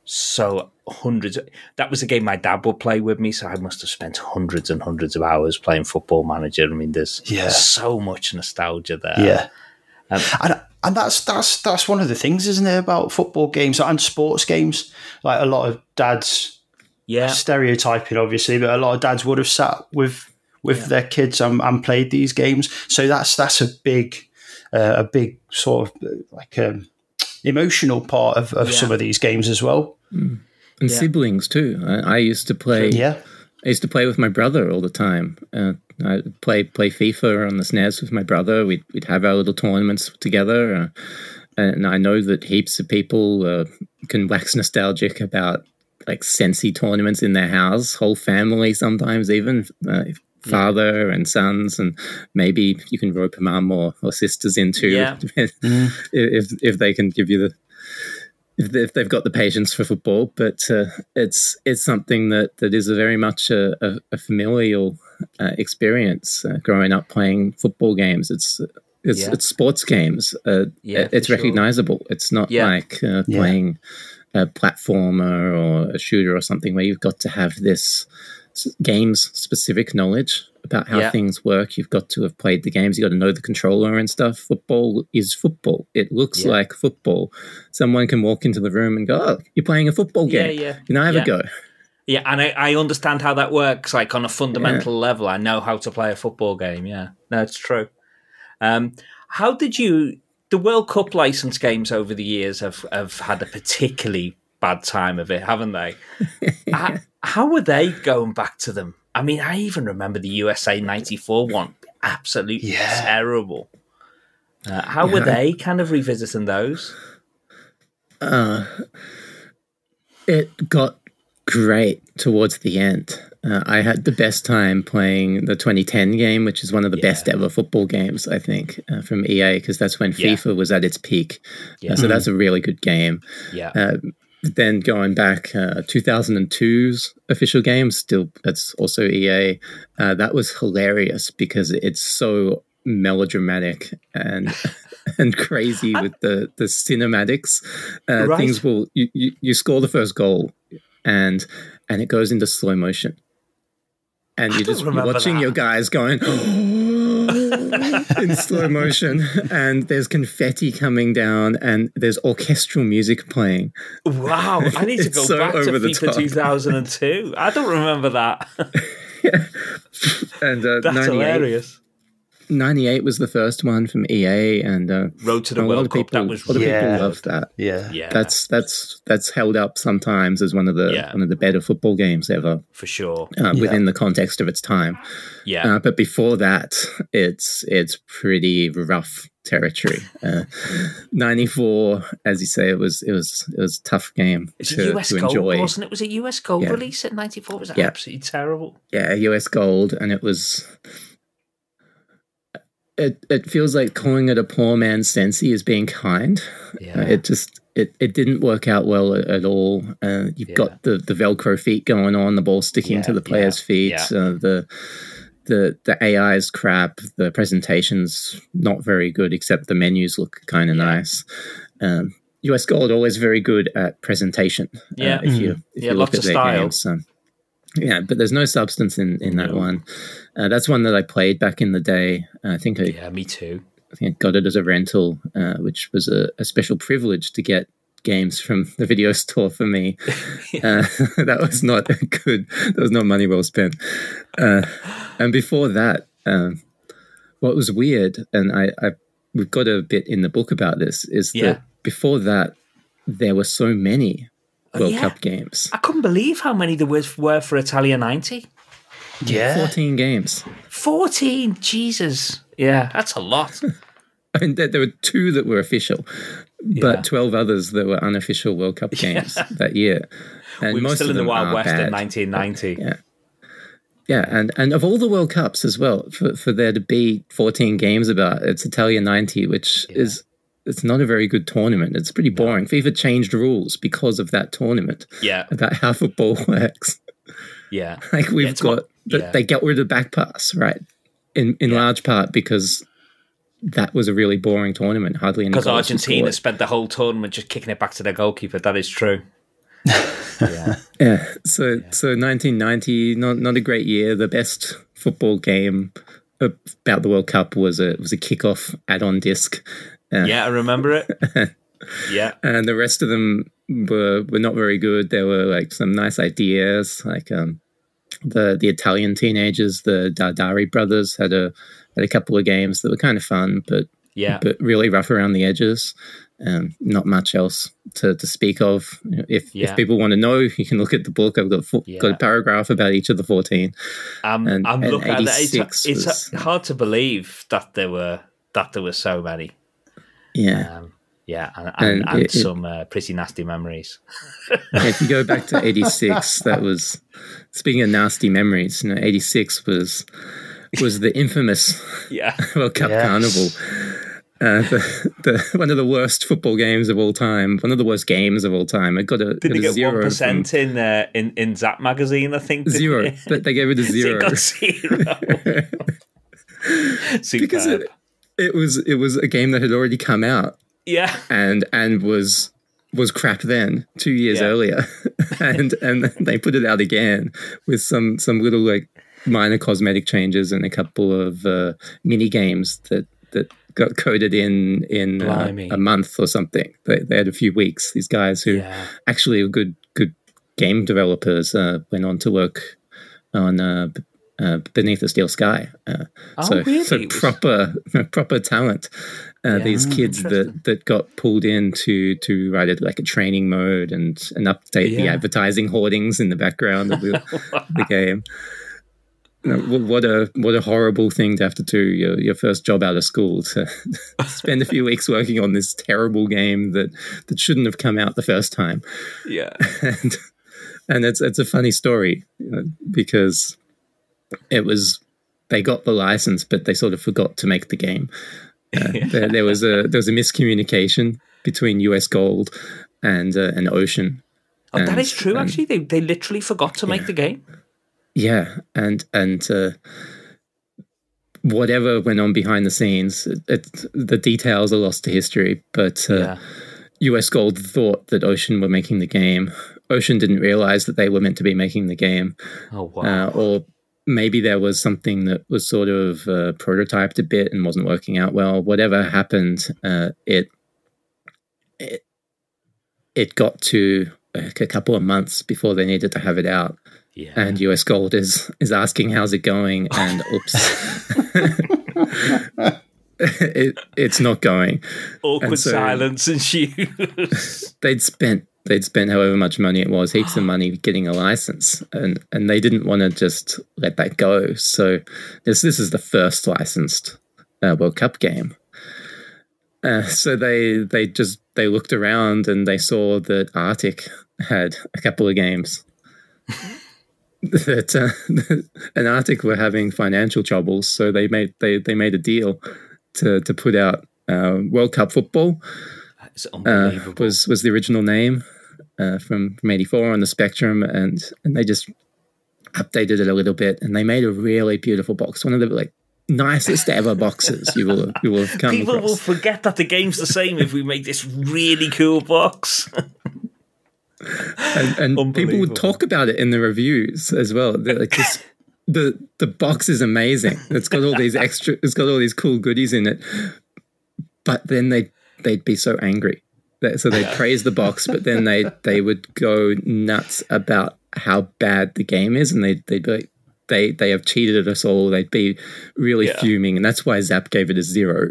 so hundreds. That was a game my dad would play with me, so I must have spent hundreds and hundreds of hours playing Football Manager. I mean, there's Yeah. so much nostalgia there. yeah, Um, and and that's that's that's one of the things, isn't it, about football games and sports games? Like a lot of dads, yeah, stereotyping obviously, but a lot of dads would have sat with with their kids and, and played these games. So that's that's a big uh, a big sort of uh, like um, emotional part of, of Yeah. some of these games as well. And Yeah. siblings too. I, I used to play. Yeah, I used to play with my brother all the time. Uh, I play play FIFA on the S N E S with my brother. We'd we'd have our little tournaments together, uh, and I know that heaps of people uh, can wax nostalgic about like Sensi tournaments in their house, whole family sometimes even. Uh, father and sons, and maybe you can rope a mum or, or sisters in too, Yeah. if if they can give you the if, they, if they've got the patience for football. But uh, it's it's something that, that is a very much a, a, a familial uh, experience uh, growing up playing football games. It's it's, Yeah. it's sports games. Uh, Yeah, it's for sure. recognizable. It's not Yeah. like uh, Yeah. playing a platformer or a shooter or something where you've got to have this s- games specific knowledge about how Yeah. things work. You've got to have played the games. You've got to know the controller and stuff. Football is football. It looks Yeah. like football. Someone can walk into the room and go, "Oh, you're playing a football Yeah, game. yeah. You know, have Yeah. a go." Yeah, and I, I understand how that works. Like on a fundamental level, I know how to play a football game. Yeah, no, it's true. Um, how did you? The World Cup license games over the years have have had a particularly bad time of it, haven't they? how, how were they going back to them? I mean, I even remember the U S A ninety-four one, absolutely Yeah. terrible. Uh, how were Yeah. they kind of revisiting those? Uh, it got great towards the end. Uh, I had the best time playing the twenty ten game, which is one of the Yeah. best ever football games, I think, uh, from E A, because that's when Yeah. FIFA was at its peak. Yeah. Uh, so that's a really good game. Yeah, Uh, then going back, uh, two thousand two's official game, still that's also E A. Uh, that was hilarious because it's so melodramatic and and crazy with the the cinematics. Uh, Right. Things will you, you you score the first goal, and and it goes into slow motion, and I you're don't just you're remember watching that. your guys going. in slow motion, and there's confetti coming down, and there's orchestral music playing. wow! I need to It's go so back to over the FIFA top. two thousand two. I don't remember that. And uh, That's ninety-eight, hilarious. ninety-eight was the first one from E A, and uh, Road to the a lot World of Cup. people, That was a lot of Yeah. people loved that. Yeah. yeah, That's that's that's held up sometimes as one of the Yeah. one of the better football games ever for sure. uh, within the context of its time. Yeah, Uh, but before that, it's it's pretty rough territory. Uh, ninety-four, as you say, it was it was it was a tough game it's a to, U S to gold, enjoy. wasn't it? Was a U S gold Yeah. release at ninety-four? Was that Yeah. absolutely terrible? Yeah, U S gold, and it was. It it feels like calling it a poor man's Sensi is being kind. Yeah. Uh, it just it, it didn't work out well at, at all. Uh, you've Yeah. got the, the Velcro feet going on, the ball sticking Yeah, to the player's yeah, feet. yeah. Uh, the the the A I's crap. The presentation's not very good, except the menus look kind of Yeah. nice. Um, U S Gold always very good at presentation. uh, Yeah. if you if Yeah, you look lots at of their style. games. So, yeah, but there's no substance in, in that No. one. Uh, that's one that I played back in the day. I think I, Yeah, me too. I think I got it as a rental, uh, which was a, a special privilege to get games from the video store for me. uh, that was not a good. That was not money well spent. Uh, and before that, um, what was weird, and I, I we've got a bit in the book about this, is Yeah. that before that there were so many Oh, World yeah. Cup games. I couldn't believe how many there was were for Italia ninety. Yeah. fourteen games. fourteen, Jesus. Yeah, that's a lot. I mean, there, there were two that were official, but Yeah. twelve others that were unofficial World Cup games that year. And We were most still of in the them Wild are West in bad. nineteen ninety. Yeah. Yeah, and, and of all the World Cups as well, for, for there to be fourteen games about, it's Italia ninety, which Yeah. is it's not a very good tournament. It's pretty boring. FIFA changed rules because of that tournament Yeah, about how football works. yeah. Like we've it's mo- got, th- yeah. they got rid of back pass, right? In in Yeah. large part because that was a really boring tournament. Hardly any Because goals were Argentina scored. spent the whole tournament just kicking it back to their goalkeeper. That is true. yeah. Yeah, so so nineteen ninety, not not a great year. The best football game about the World Cup was a was a kickoff add-on disc. Uh, Yeah, I remember it. Yeah. and the rest of them were were not very good. There were like some nice ideas, like um, the the Italian teenagers, the Dardari brothers, had a had a couple of games that were kind of fun, but Yeah. but really rough around the edges. Um, not much else to, to speak of. You know, If Yeah. if people want to know, you can look at the book. I've got fo- Yeah. got a paragraph about each of the fourteen. Um, And- I'm and looking at it. It's, eighty-six it's was- hard to believe that there were that there were so many. Yeah. Um, yeah, and, and, And and it- it- some uh, pretty nasty memories. If you go back to eighty-six, that was, speaking of nasty memories, you know, eighty-six was was the infamous Yeah. World Cup Yes. Carnival. Uh, the, the one of the worst football games of all time, one of the worst games of all time. It got a, Did got they a get zero one from- percent in uh, in in Zap magazine? I think didn't zero, they? but they gave it a So it zero got zero. because Superb. it it was it was a game that had already come out Yeah, and and was was crap then two years Yeah. earlier, and and they put it out again with some some little like minor cosmetic changes and a couple of uh, mini games that that got coded in in uh, Blimey. a month or something. They, they had a few weeks. These guys who yeah, actually were good good game developers uh, went on to work on uh, b- uh, Beneath the Steel Sky. Uh, Oh, so, really? so It was- proper proper talent. Uh, Yeah, these kids interesting. that, that got pulled in to to write it like a training mode and and update the Yeah. advertising hoardings in the background of the, the game. You know, wh- what a what a horrible thing to have to do your, your first job out of school, to spend a few weeks working on this terrible game that, that shouldn't have come out the first time. yeah, And and it's it's a funny story, you know, because it was they got the license but they sort of forgot to make the game. Uh, there, there was a there was a miscommunication between U S Gold and uh, and Ocean. Oh, that And- is true. and- Actually, they they literally forgot to make the game. Yeah, and and uh, whatever went on behind the scenes, it, it, the details are lost to history. But uh, Yeah, U S Gold thought that Ocean were making the game. Ocean didn't realize that they were meant to be making the game, oh wow, uh, or maybe there was something that was sort of uh, prototyped a bit and wasn't working out well. Whatever happened, uh, it it it got to like a couple of months before they needed to have it out. yeah. And U S Gold is is asking how's it going, and oops, it, it's not going. Awkward And so silence ensues. They'd spent they'd spent however much money it was, heaps of money getting a license, and and they didn't want to just let that go. So this this is the first licensed uh, World Cup game. Uh, so they they just they looked around and they saw that Arctic had a couple of games. that uh, and Arctic were having financial troubles, so they made they, they made a deal to to put out uh, World Cup Football. It's unbelievable. Uh, was was the original name uh, from from eighty-four on the Spectrum, and and they just updated it a little bit, and they made a really beautiful box. One of the like nicest ever boxes you will you will have come People across. will forget that the game's the same if we make this really cool box. and and people would talk about it in the reviews as well. They're like this, the the box is amazing. It's got all these extra. It's got all these cool goodies in it. But then they they'd be so angry, so they'd praise the box, but then they they would go nuts about how bad the game is, and they they'd be like, they they have cheated us all. They'd be really yeah. fuming, and that's why Zap gave it a zero.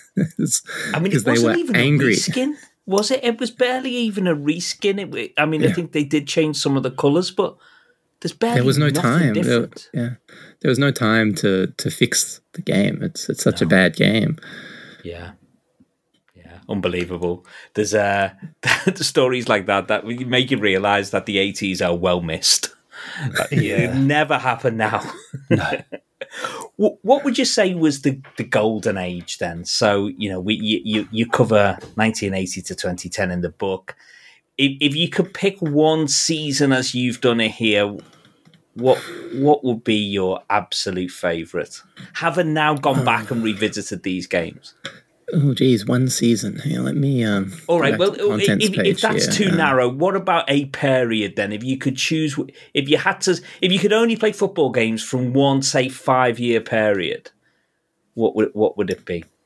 I mean, it wasn't they were even angry. A reskin, was it? It was barely even a reskin. It, I mean, yeah. I think they did change some of the colours, but there's barely there was no time. There, different. yeah, there was no time to to fix the game. It's it's such no. a bad game. Yeah. Unbelievable. There's uh, stories like that that make you realise that the eighties are well missed. Yeah. It never happened now. No. What would you say was the, the golden age then? So, you know, we you, you cover nineteen eighty to twenty ten in the book. If, if you could pick one season as you've done it here, what what would be your absolute favourite? Having now gone back and revisited these games. Oh, geez, one season. Here, let me. Um, All right. Well, if, if that's too um, narrow, what about a period then? If you could choose, if you had to, if you could only play football games from one, say, five-year period, what would what would it be?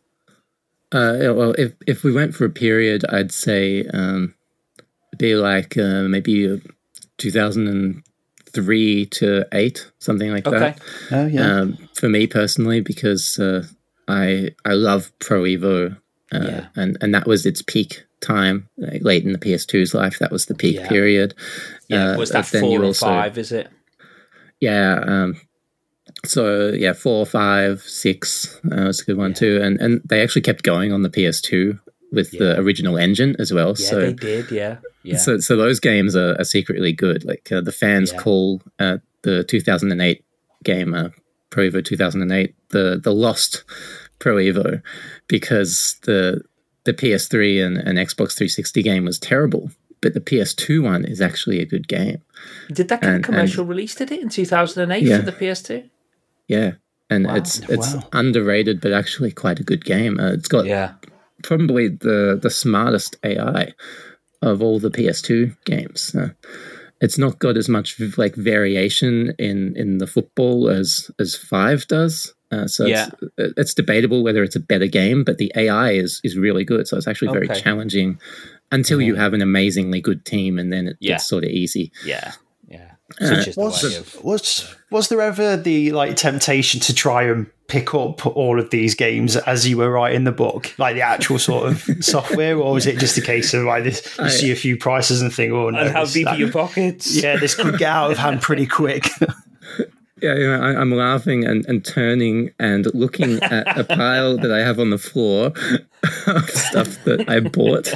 Uh, well, if if we went for a period, I'd say um, it'd be like uh, maybe two thousand three to eight, something like okay. that. Oh yeah. Um, for me personally, because. Uh, I I love Pro Evo, uh, yeah. and, and that was its peak time, like late in the P S two's life. That was the peak yeah. period. Yeah, uh, was that four or also, five, is it? Yeah, um, so yeah, four, five, six uh, was a good one yeah. too. And and they actually kept going on the P S two with yeah. the original engine as well. Yeah, so, they did, yeah. yeah. So so those games are, are secretly good. Like uh, the fans yeah. call uh, the two thousand eight game uh, Pro Evo two thousand eight the the lost Pro Evo, because the the P S three and, and Xbox three sixty game was terrible, but the P S two one is actually a good game. Did that get and, a commercial and, release, did it, in two thousand eight yeah. for the P S two? Yeah, and wow. it's it's wow. underrated, but actually quite a good game. Uh, it's got yeah. probably the, the smartest A I of all the P S two games. Uh, It's not got as much like variation in, in the football as as five does. Uh, so yeah. it's, it's debatable whether it's a better game, but the A I is is really good. So it's actually very okay. challenging until yeah. you have an amazingly good team, and then it yeah. gets sort of easy. Yeah, yeah. So uh, was, of- was was there ever the like temptation to try and pick up all of these games as you were writing the book, like the actual sort of software, or was it just a case of like this? You I, see a few prices and think, oh no, and how deep are your pockets? Yeah, this could get out of hand pretty quick. Yeah, you know, I, I'm laughing and, and turning and looking at a pile that I have on the floor of stuff that I bought.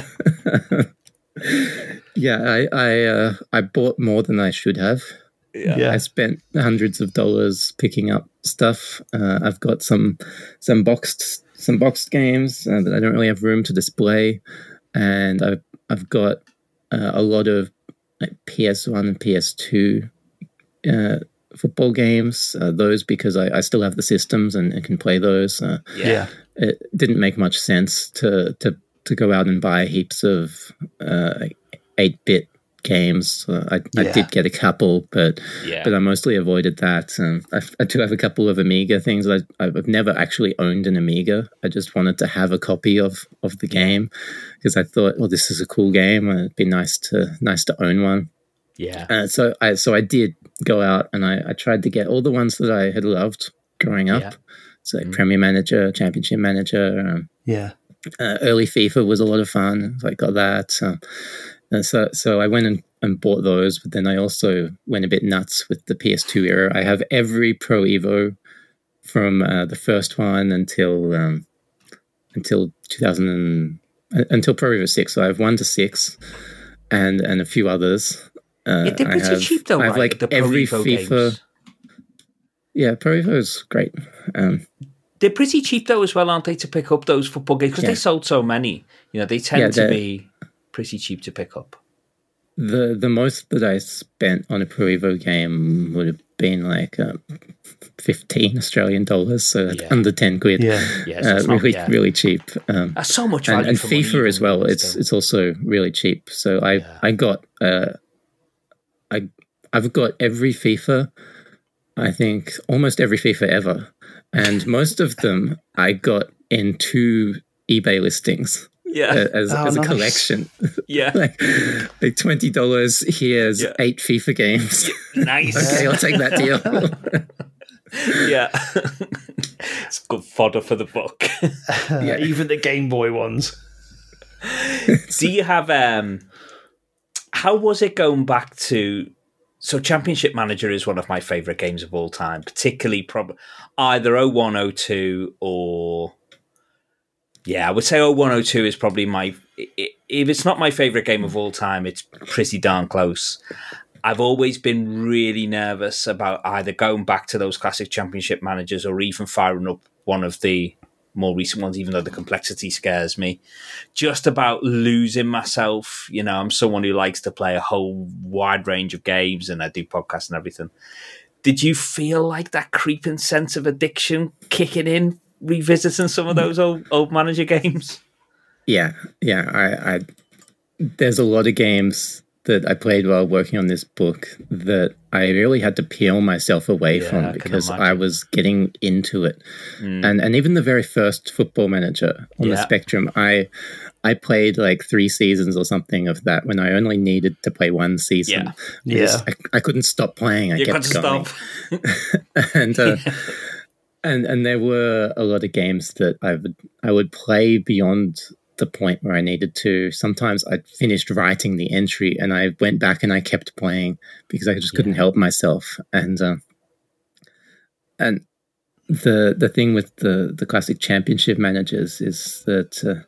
Yeah, I I, uh, I bought more than I should have. Yeah. I spent hundreds of dollars picking up stuff. Uh, I've got some some boxed some boxed games uh, that I don't really have room to display, and I've I've got uh, a lot of like P S one and P S two uh, football games. Uh, those because I, I still have the systems and, and can play those. Uh, yeah, it didn't make much sense to to. to go out and buy heaps of uh, eight-bit games. Uh, I, yeah. I did get a couple, but yeah. but I mostly avoided that. Um, I, I do have a couple of Amiga things. I, I've never actually owned an Amiga. I just wanted to have a copy of, of the game because I thought, well, this is a cool game. It'd be nice to nice to own one. Yeah. Uh, so I so I did go out and I, I tried to get all the ones that I had loved growing up. Yeah. So mm. Premier Manager, Championship Manager. Um, yeah. Uh, early FIFA was a lot of fun. So I got that. So, and so, so I went and, and bought those, but then I also went a bit nuts with the P S two era. I have every Pro Evo from uh, the first one until um, until two thousand and, uh, until Pro Evo six. So I have one to six, and and a few others. Uh, yeah, they're pretty I have, cheap though, I have right? like the Pro every Evo FIFA. Games. Yeah, Pro Evo is great. Um, They're pretty cheap though as well, aren't they, to pick up those football games? Because yeah. they sold so many. You know, they tend yeah, to be pretty cheap to pick up. The the most that I spent on a Pro Evo game would have been like uh, fifteen Australian dollars, so like yeah. under ten quid. Yeah, yeah so uh, not, really, yeah. really cheap. Um, That's so much value. and, and for FIFA money as well. It's still. it's also really cheap. So I Yeah. I got uh, I I've got every FIFA. I think almost every FIFA ever, and most of them I got in two eBay listings. Yeah, uh, as, oh, as a nice. collection. Yeah, like, like twenty dollars. Here's yeah. eight FIFA games. Nice. Okay, I'll take that deal. Yeah, it's good fodder for the book. yeah, even the Game Boy ones. Do you have um? How was it going back to? So Championship Manager is one of my favourite games of all time, particularly prob- either oh one oh two or... Yeah, I would say oh one oh two is probably my... If it's not my favourite game of all time, it's pretty darn close. I've always been really nervous about either going back to those classic Championship Managers or even firing up one of the more recent ones, even though the complexity scares me. Just about losing myself. You know, I'm someone who likes to play a whole wide range of games, and I do podcasts and everything. Did you feel like that creeping sense of addiction kicking in, revisiting some of those old old manager games? Yeah, yeah. I, I there's a lot of games that I played while working on this book that I really had to peel myself away Yeah, from because I was getting into it. Mm. And and even the very first Football Manager on yeah. the Spectrum, I I played like three seasons or something of that when I only needed to play one season. Yeah, yeah. I, I couldn't stop playing. I you kept couldn't going. Stop. and uh, yeah. and and there were a lot of games that I would I would play beyond the point where I needed to. Sometimes I finished writing the entry and I went back and I kept playing because I just couldn't yeah. help myself. And uh, and the the thing with the the classic Championship Managers is that uh,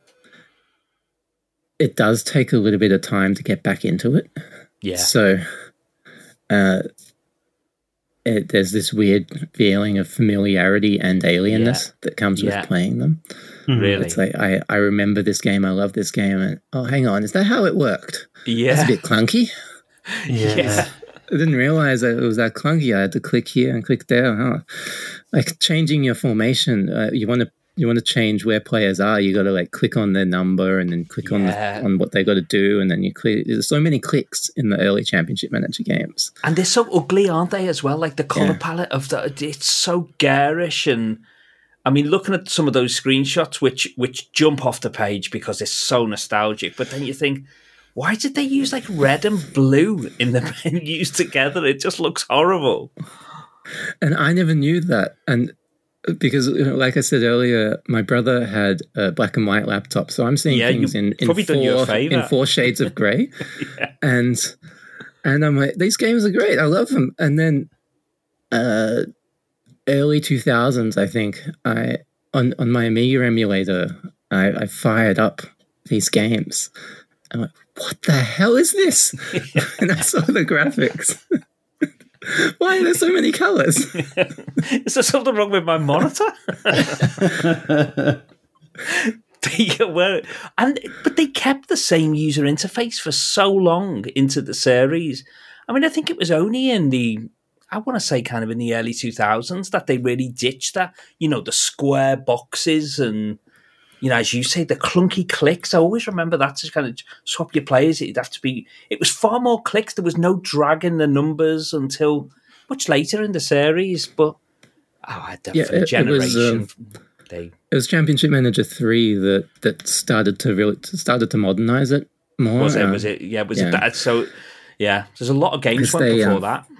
it does take a little bit of time to get back into it. Yeah. So uh, it, there's this weird feeling of familiarity and alienness yeah. that comes yeah. with playing them. Really? It's like, I, I remember this game, I love this game, and oh, hang on, is that how it worked? Yeah. That's a bit clunky. Yeah. yeah. I didn't realize that it was that clunky. I had to click here and click there. Huh? Like changing your formation, uh, you want to you want to change where players are. You got to like click on their number and then click yeah. on the, on what they got to do, and then you click. There's so many clicks in the early Championship Manager games, and they're so ugly, aren't they? As well, like the color yeah. palette of the, it's so garish and. I mean, looking at some of those screenshots, which which jump off the page because it's so nostalgic, but then you think, why did they use like red and blue in the menus together? It just looks horrible. And I never knew that, and because, you know, like I said earlier, my brother had a black and white laptop, so I'm seeing yeah, things in in four, in four shades of grey, yeah. and and I'm like, these games are great, I love them, and then. Uh, Early two thousands, I think, I on, on my Amiga emulator, I, I fired up these games. I'm like, what the hell is this? Yeah. And I saw the graphics. Why are there so many colors? Is there something wrong with my monitor? they were, and but they kept the same user interface for so long into the series. I mean, I think it was only in the I want to say kind of in the early two thousands that they really ditched that, you know, the square boxes and, you know, as you say, the clunky clicks. I always remember that to kind of swap your players. It'd have to be, it was far more clicks. There was no dragging the numbers until much later in the series. But, oh, I don't yeah, for a generation. It was, um, they... it was Championship Manager three that, that started to really, started to modernize it more. Was it? Um, was it? Yeah, was yeah. it that? So, yeah, there's a lot of games went they, before um, that.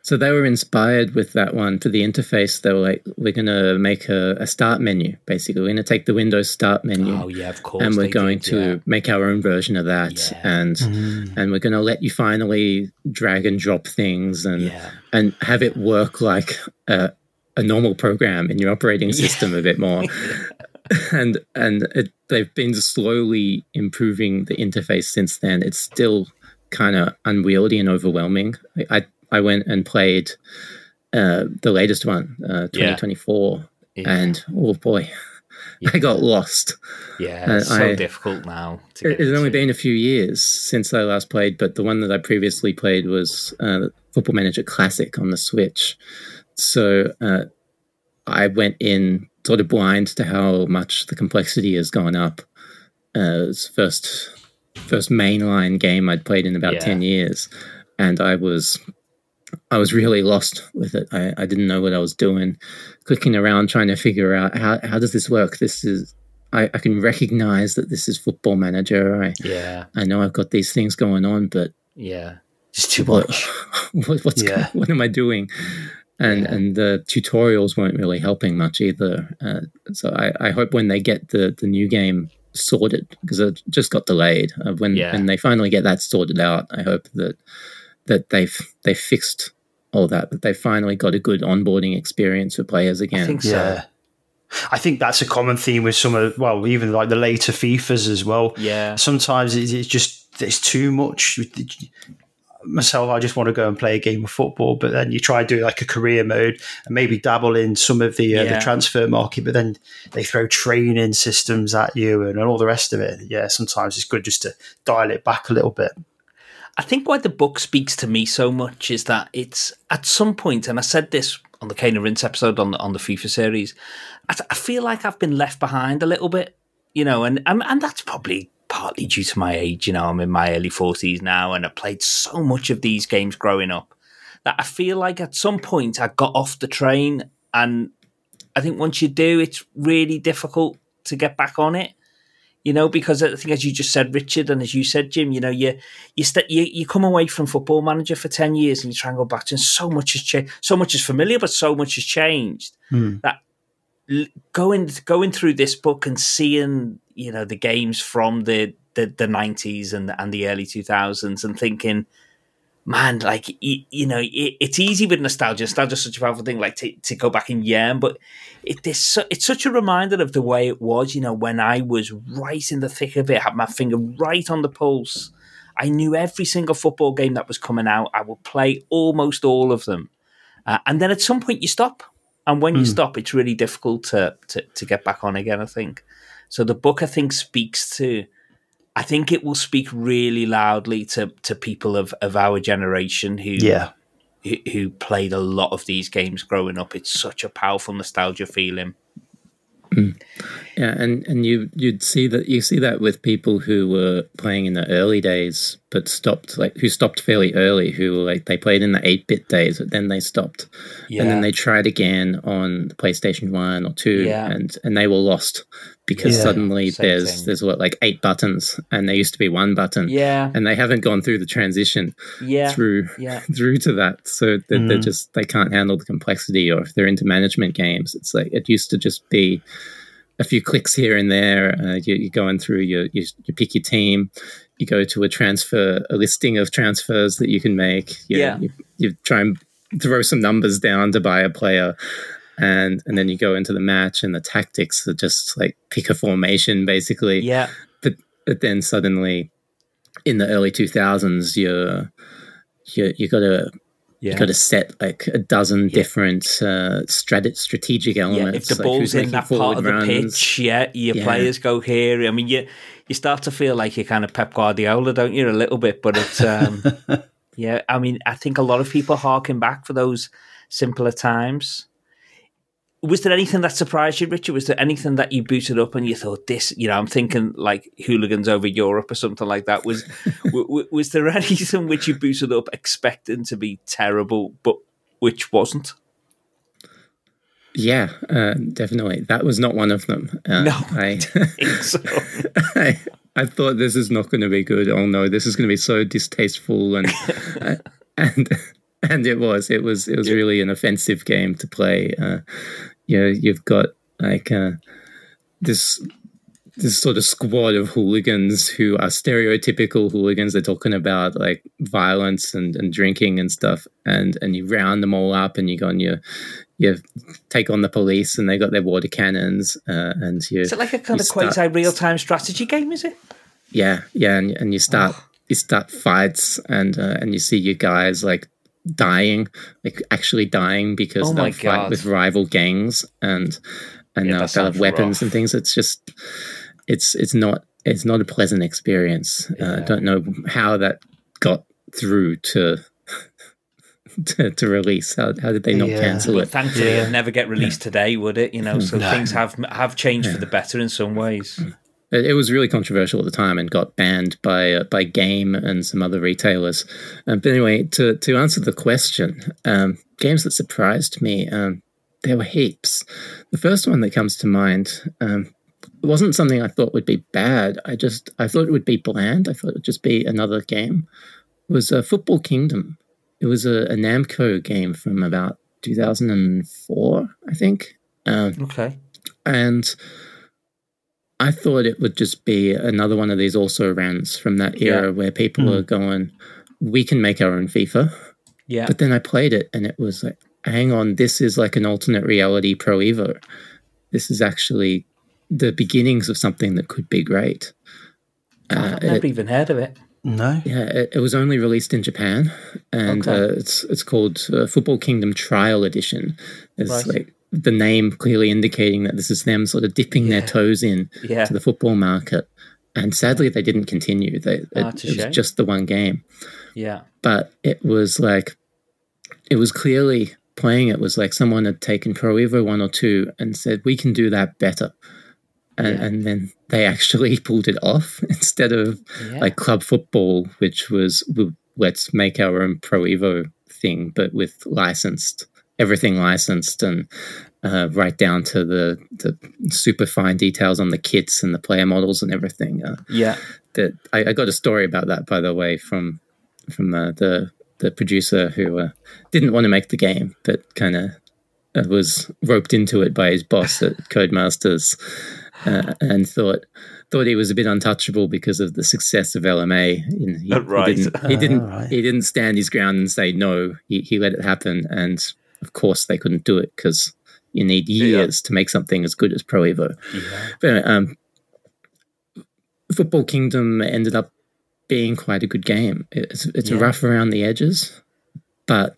So they were inspired with that one for the interface. They were like, we're going to make a, a start menu, basically. We're going to take the Windows start menu. Oh, yeah, of course. And we're they going did, to yeah. make our own version of that. Yeah. And Mm. and we're going to let you finally drag and drop things and Yeah. and have it work like a, a normal program in your operating system a bit more. and and it, they've been slowly improving the interface since then. It's still kind of unwieldy and overwhelming. I I went and played uh, the latest one, uh, twenty twenty-four, Yeah. and oh boy, Yeah. I got lost. Yeah, it's Uh, so I- difficult now. To It, get it's only into. been a few years since I last played, but the one that I previously played was uh, Football Manager Classic on the Switch. So uh, I went in sort of blind to how much the complexity has gone up. Uh, it was first first mainline game I'd played in about Yeah. ten years, and I was I was really lost with it. I, I didn't know what I was doing, clicking around trying to figure out how how does this work. This is I, I can recognize that this is Football Manager. I Yeah, I know I've got these things going on, but yeah. Just too what, much. what what's Yeah. go- what am I doing? And Yeah. and the tutorials weren't really helping much either. Uh, so I, I hope when they get the, the new game sorted, because it just got delayed. Uh, when Yeah. when they finally get that sorted out, I hope that that they've they fixed all that. That they finally got a good onboarding experience for players again. I think so. Yeah. I think that's a common theme with some of, well, even like the later FIFAs as well. Yeah. Sometimes it's, it's just, it's too much. Myself, I just want to go and play a game of football, but then you try to do like a career mode and maybe dabble in some of the uh, Yeah. the transfer market, but then they throw training systems at you and, and all the rest of it. Yeah, sometimes it's good just to dial it back a little bit. I think why the book speaks to me so much is that it's at some point, and I said this on the Kane and Rince episode on the, on the FIFA series, I, I feel like I've been left behind a little bit, you know, and, and and that's probably partly due to my age. You know, I'm in my early forties now, and I played so much of these games growing up that I feel like at some point I got off the train, and I think once you do, it's really difficult to get back on it. You know, because I think, as you just said, Richard, and as you said, Jim, you know, you you st- you, you come away from Football Manager for ten years and you try and go back to, and so much has changed. So much is familiar, but so much has changed. Hmm. That l- going going through this book and seeing, you know, the games from the the, the nineties and and the early two thousands, and thinking, man, like, you, you know, it, it's easy with nostalgia. Nostalgia is such a powerful thing, like to, to go back and yearn, but it, it's, su- it's such a reminder of the way it was, you know, when I was right in the thick of it, had my finger right on the pulse. I knew every single football game that was coming out. I would play almost all of them. Uh, and then at some point you stop. And when you stop, it's really difficult to, to, to get back on again, I think. So the book, I think, speaks to... I think it will speak really loudly to, to people of, of our generation who, Yeah. who who played a lot of these games growing up. It's such a powerful nostalgia feeling. Yeah, and, and you you'd see that you see that with people who were playing in the early days, but stopped like who stopped fairly early. Who were like they played in the eight bit days, but then they stopped, Yeah. and then they tried again on the PlayStation One or Two, Yeah. and and they were lost because Yeah. suddenly Same there's thing. there's what like eight buttons, and there used to be one button, Yeah, and they haven't gone through the transition yeah, through yeah, through to that, so that they're Mm. just they can't handle the complexity. Or if they're into management games, it's like it used to just be a few clicks here and there. Uh, you, you're going through, you, you you pick your team, you go to a transfer, a listing of transfers that you can make. You, Yeah. you, you try and throw some numbers down to buy a player, and and then you go into the match, and the tactics are just like pick a formation basically. yeah, But but then suddenly, in the early two thousands, you're you you got to. yeah. You got to set like a dozen different uh, strat- strategic Yeah, elements. if the like ball's who's in making that part forward of the runs. pitch, yeah, your Yeah. players go here. I mean, you you start to feel like you're kind of Pep Guardiola, don't you, a little bit? But it's, um, yeah, I mean, I think a lot of people harken back for those simpler times. Was there anything that surprised you, Richard? Was there anything that you booted up and you thought this, you know, I'm thinking like Hooligans Over Europe or something like that. Was w- w- was there anything which you booted up expecting to be terrible, but which wasn't? Yeah, uh, definitely. That was not one of them. Uh, No, I, think so. I, I thought this is not going to be good. Oh no, this is going to be so distasteful, and uh, and and it was it was it was really an offensive game to play. Uh, you know, you've got like uh, this this sort of squad of hooligans who are stereotypical hooligans. They're talking about like violence and, and drinking and stuff, and and you round them all up, and you go and you you take on the police, and they got their water cannons, uh, and you. Is it like a kind of quasi real time strategy game? Is it? Yeah, yeah, and and you start oh. you start fights, and uh, and you see your guys like dying, like actually dying because oh they'll my fight God. with rival gangs, and and yeah, they'll, they'll have weapons rough. and things. It's just. It's it's not it's not a pleasant experience. I yeah. uh, don't know how that got through to to, to release. How how did they not yeah. cancel well, it? Thankfully, yeah. it'd never get released yeah. today, would it? You know, so no. things have have changed yeah. for the better in some ways. It, it was really controversial at the time and got banned by uh, by Game and some other retailers. Um, but anyway, to to answer the question, um, games that surprised me, um, there were heaps. The first one that comes to mind. Um, It wasn't something I thought would be bad. I just I thought it would be bland. I thought it would just be another game. It was uh, Football Kingdom. It was a, a Namco game from about two thousand four, I think. Um, okay. And I thought it would just be another one of these also-rans from that era yeah. where people mm. are going, we can make our own FIFA. Yeah. But then I played it and it was like, hang on, this is like an alternate reality Pro Evo. This is actually the beginnings of something that could be great. Uh, I've never it, even heard of it. No. Yeah, it, it was only released in Japan, and okay. uh, it's it's called uh, Football Kingdom Trial Edition. It's right. like the name clearly indicating that this is them sort of dipping yeah. their toes in yeah. to the football market. And sadly, they didn't continue. They oh, it, it was just the one game. Yeah, but it was like it was clearly playing it was like someone had taken Pro Evo one or two and said we can do that better. And, yeah. and then they actually pulled it off instead of yeah. like club football, which was let's make our own Pro Evo thing, but with licensed, everything licensed and uh, right down to the, the super fine details on the kits and the player models and everything. Uh, yeah. That I, I got a story about that, by the way, from from uh, the the producer who uh, didn't want to make the game, but kind of uh, was roped into it by his boss at Codemasters. Uh, and thought thought he was a bit untouchable because of the success of L M A. He, right. he didn't he didn't, oh, right. he didn't stand his ground and say no. He he let it happen, and of course they couldn't do it because you need years yeah. to make something as good as Pro Evo. Yeah. But um, Football Kingdom ended up being quite a good game. It's it's yeah. rough around the edges, but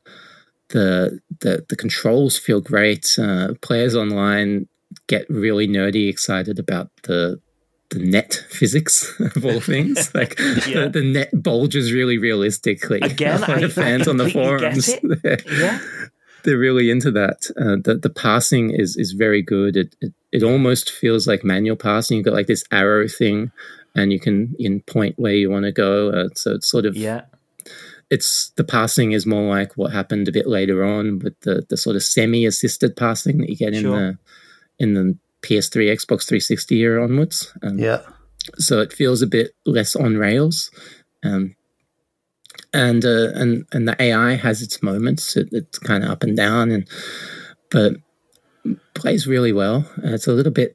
the the the controls feel great. Uh, players online get really nerdy excited about the the net physics of all things. Like yeah. the, the net bulges really realistically. Again, I, the fans I on the forums, they're, yeah. they're really into that. Uh, the the passing is is very good. It, it it almost feels like manual passing. You've got like this arrow thing, and you can you can point where you want to go. Uh, so it's sort of yeah. It's the passing is more like what happened a bit later on with the the sort of semi assisted passing that you get sure. in the in the P S three, Xbox three sixty era onwards. Um, yeah. So it feels a bit less on rails. Um, and, uh, and and the A I has its moments. It, it's kind of up and down, and but plays really well. Uh, it's a little bit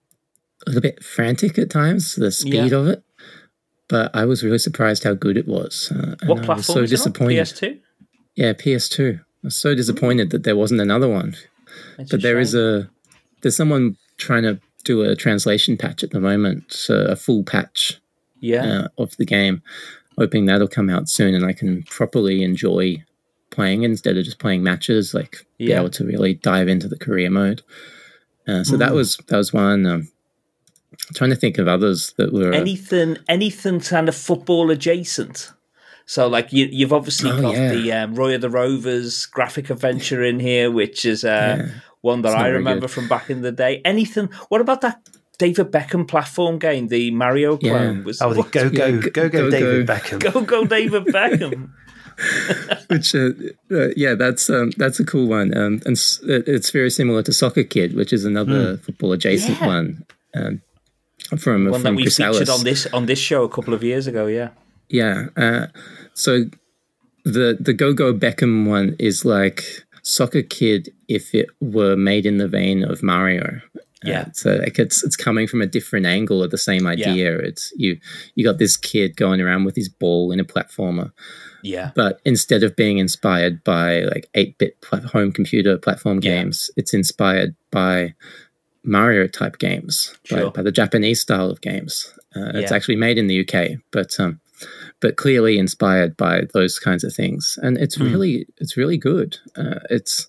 a little bit frantic at times, the speed yeah. of it. But I was really surprised how good it was. Uh, what and platform I was so is disappointed. it on? P S two? Yeah, P S two. I was so disappointed mm. that there wasn't another one. It's but a there shame. is a there's someone trying to do a translation patch at the moment, so a full patch yeah. uh, of the game. Hoping that'll come out soon and I can properly enjoy playing it instead of just playing matches. Like yeah. be able to really dive into the career mode. Uh, so mm. that was that was one. Um, I'm trying to think of others that were anything anything kind of football adjacent. So, like, you, you've obviously oh, got yeah. the um, Roy of the Rovers graphic adventure in here, which is uh, yeah. one that I remember from back in the day. Anything? What about that David Beckham platform game, the Mario clone? Yeah. Was, oh, the what? go, go, go, go, go, David go. Beckham. Go, go, David Beckham. which, uh, uh, yeah, that's um, that's a cool one. Um, and s- it's very similar to Soccer Kid, which is another mm. football adjacent yeah. one. Um, from one from that we Chris featured Ellis. on this on this show a couple of years ago, yeah. Yeah. Uh, so the the Go Go Beckham one is like Soccer Kid if it were made in the vein of Mario. Yeah. Uh, so like it's it's coming from a different angle of the same idea. Yeah. It's you you got this kid going around with his ball in a platformer. Yeah. But instead of being inspired by like eight-bit pl- home computer platform yeah. games, it's inspired by Mario type games, sure. by, by the Japanese style of games. Uh, yeah. It's actually made in the U K, but um, but clearly inspired by those kinds of things, and it's mm. really it's really good. Uh, it's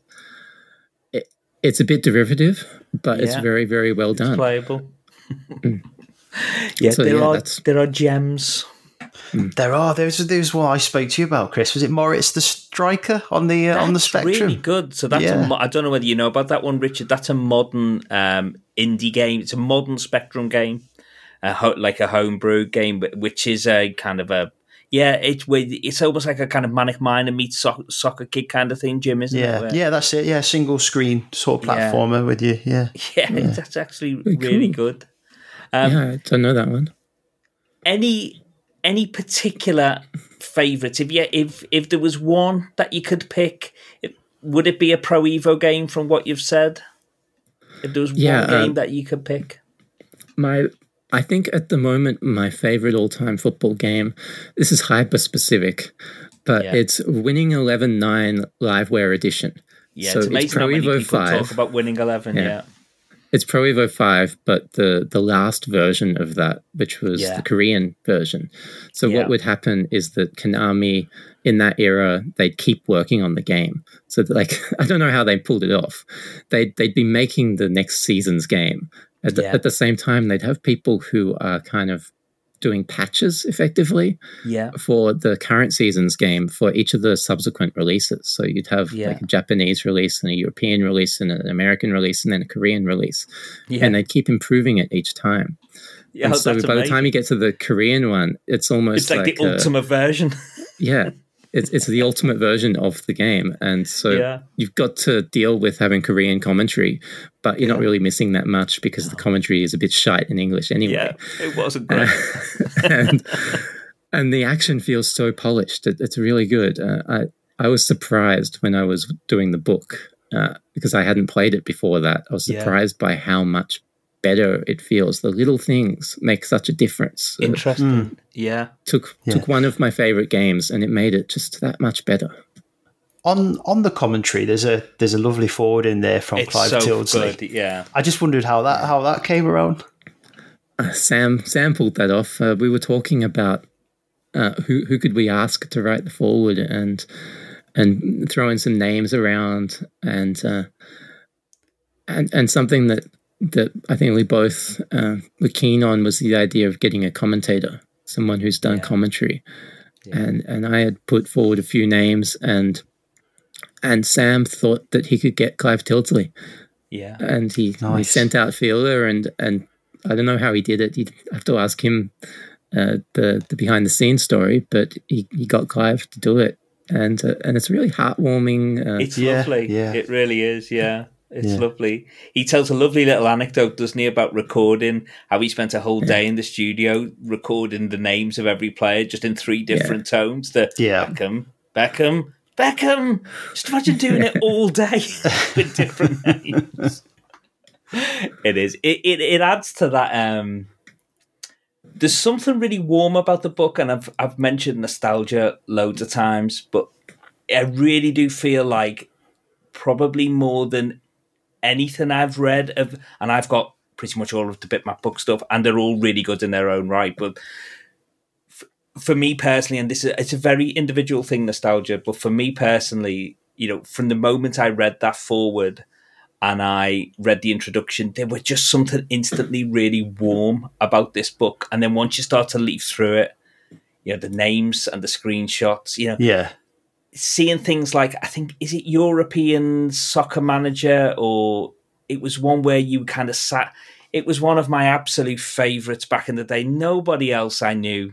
it, it's a bit derivative, but yeah. it's very very well it's done. Playable. mm. Yeah, so, there yeah, are there are gems. Mm. There are. There's there's one I spoke to you about, Chris. Was it Moritz the Striker on the uh, on the Spectrum? Really good. So that's yeah. a mo- I don't know whether you know about that one, Richard. That's a modern um, indie game. It's a modern Spectrum game, a ho- like a homebrew game, which is a kind of a yeah. It's it's almost like a kind of Manic Miner meets so- Soccer Kid kind of thing, Jim, isn't yeah. it? Where, yeah, that's it. Yeah, single screen sort of platformer yeah. with you. Yeah, yeah, yeah. That's actually really, really cool. good. Um, yeah, I don't know that one. Any. Any particular favourites? If yeah, if if there was one that you could pick, it, would it be a Pro Evo game from what you've said? If there was yeah, one game uh, that you could pick, my I think at the moment my favourite all-time football game. This is hyper specific, but yeah. it's Winning Eleven Nine Liveware Edition. Yeah, so it's amazing it's Pro how many Evo people five. talk about Winning Eleven. Yeah. yeah. It's Pro Evo five, but the, the last version of that, which was yeah. the Korean version. So yeah. what would happen is that Konami, in that era, they'd keep working on the game. So that, like, I don't know how they pulled it off. They'd, they'd be making the next season's game. At the, yeah. at the same time, they'd have people who are kind of doing patches, effectively, yeah. for the current season's game for each of the subsequent releases. So you'd have yeah. like a Japanese release and a European release and an American release and then a Korean release. Yeah. And they'd keep improving it each time. Yeah, and so that's by amazing. the time you get to the Korean one, it's almost it's like, like the a, ultimate version. yeah. It's it's the ultimate version of the game. And so yeah. you've got to deal with having Korean commentary, but you're yeah. not really missing that much because the commentary is a bit shite in English anyway. Yeah, it wasn't great. Uh, and, and the action feels so polished. It, it's really good. Uh, I, I was surprised when I was doing the book uh, because I hadn't played it before that. I was surprised yeah. by how much better it feels. The little things make such a difference. Interesting. Mm. Yeah. Took yeah. took one of my favorite games and it made it just that much better. On on the commentary, there's a there's a lovely forward in there from it's Clive so Tildesley. Good, yeah. I just wondered how that how that came around. Uh, Sam Sam pulled that off. Uh, we were talking about uh, who who could we ask to write the forward and and throwing some names around and uh, and and something that. that I think we both uh, were keen on was the idea of getting a commentator, someone who's done yeah. commentary. Yeah. And and I had put forward a few names and and Sam thought that he could get Clive Tildesley. Yeah. And he, nice. he sent out feeler and, and I don't know how he did it. You'd have to ask him uh, the, the behind the scenes story, but he, he got Clive to do it. And uh, and it's really heartwarming. Uh, it's yeah, lovely. Yeah. It really is, yeah. It's yeah. lovely. He tells a lovely little anecdote, doesn't he, about recording, how he spent a whole day yeah. in the studio recording the names of every player just in three different yeah. tones. The yeah. Beckham, Beckham, Beckham. Just imagine doing it all day with different names. It is. It, it it adds to that. Um, there's something really warm about the book, and I've I've mentioned nostalgia loads of times, but I really do feel like probably more than anything I've read of, and I've got pretty much all of the Bitmap book stuff, and they're all really good in their own right. But f- for me personally, and this is it's a very individual thing, nostalgia. But for me personally, you know, from the moment I read that forward and I read the introduction, there was just something instantly really warm about this book. And then once you start to leaf through it, you know, the names and the screenshots, you know, yeah. seeing things like, I think, is it European Soccer Manager, or it was one where you kind of sat. It was one of my absolute favourites back in the day. Nobody else I knew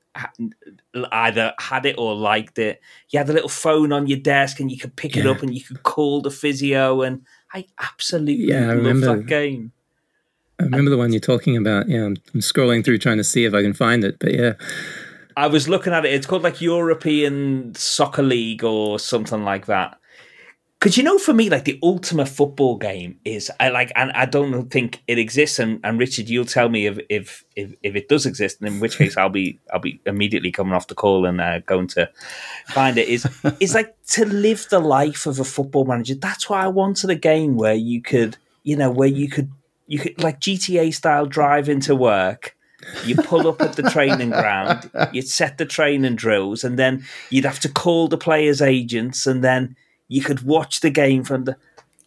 either had it or liked it. You had a little phone on your desk and you could pick yeah. it up and you could call the physio. And I absolutely yeah, I love remember, that game. I remember and, the one you're talking about. Yeah, I'm, I'm scrolling through trying to see if I can find it. But yeah. I was looking at it. It's called like European Soccer League or something like that. Because you know, for me, like the ultimate football game is I like, and I don't think it exists. And, and Richard, you'll tell me if, if if if it does exist, and in which case I'll be I'll be immediately coming off the call and uh, going to find it. Is is like to live the life of a football manager. That's why I wanted a game where you could, you know, where you could you could like G T A style drive into work. You pull up at the training ground, you'd set the training drills, and then you'd have to call the players' agents, and then you could watch the game from the,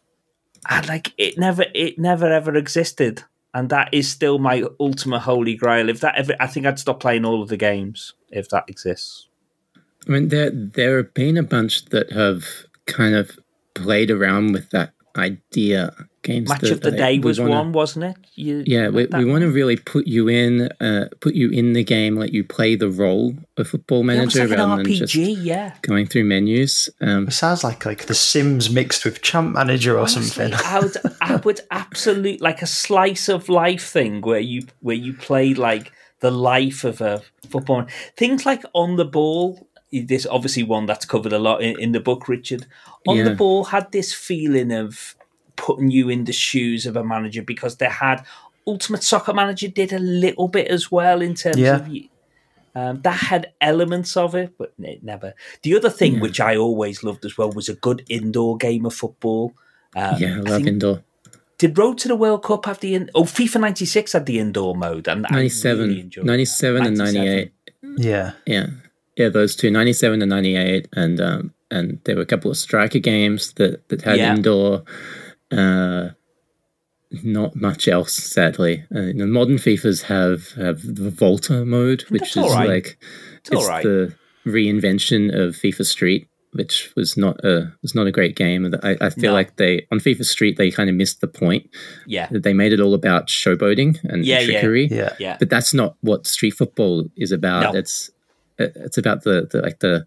and like it never, it never ever existed, and that is still my ultimate holy grail. If that ever, I think I'd stop playing all of the games if that exists. I mean, there there have been a bunch that have kind of played around with that idea. Games Match that, of the like, Day was wanna, one, wasn't it? You, yeah, we, we want to really put you in, uh, put you in the game, let you play the role of football manager yeah, like rather an R P G, than just yeah. going through menus. Um, It sounds like like The Sims mixed with Champ Manager or Honestly, something. I would, I would absolutely like a slice of life thing where you where you played like the life of a football. Things like On the Ball. This obviously one that's covered a lot in, in the book, Richard. On Yeah. the Ball had this feeling of putting you in the shoes of a manager because they had Ultimate Soccer Manager did a little bit as well in terms Yeah. of um, that had elements of it, but it never. The other thing Yeah. which I always loved as well was a good indoor game of football. Um, yeah, I I love think- indoor. Did Road to the World Cup have the in- oh FIFA ninety-six had the indoor mode and I ninety-seven, really enjoyed ninety-seven that. and ninety-eight. Yeah. Yeah, yeah, those two, ninety-seven and ninety-eight, and um, and there were a couple of striker games that that had Yeah. indoor. Uh, not much else, sadly. Uh, the modern FIFAs have have the Volta mode, which That's is all right. like It's all it's right. the reinvention of FIFA Street, which was not a was not a great game. And I, I feel No. like they on FIFA Street they kind of missed the point. Yeah, They made it all about showboating and Yeah, yeah. trickery. Yeah. yeah. But that's not what street football is about. No. It's it's about the, the like the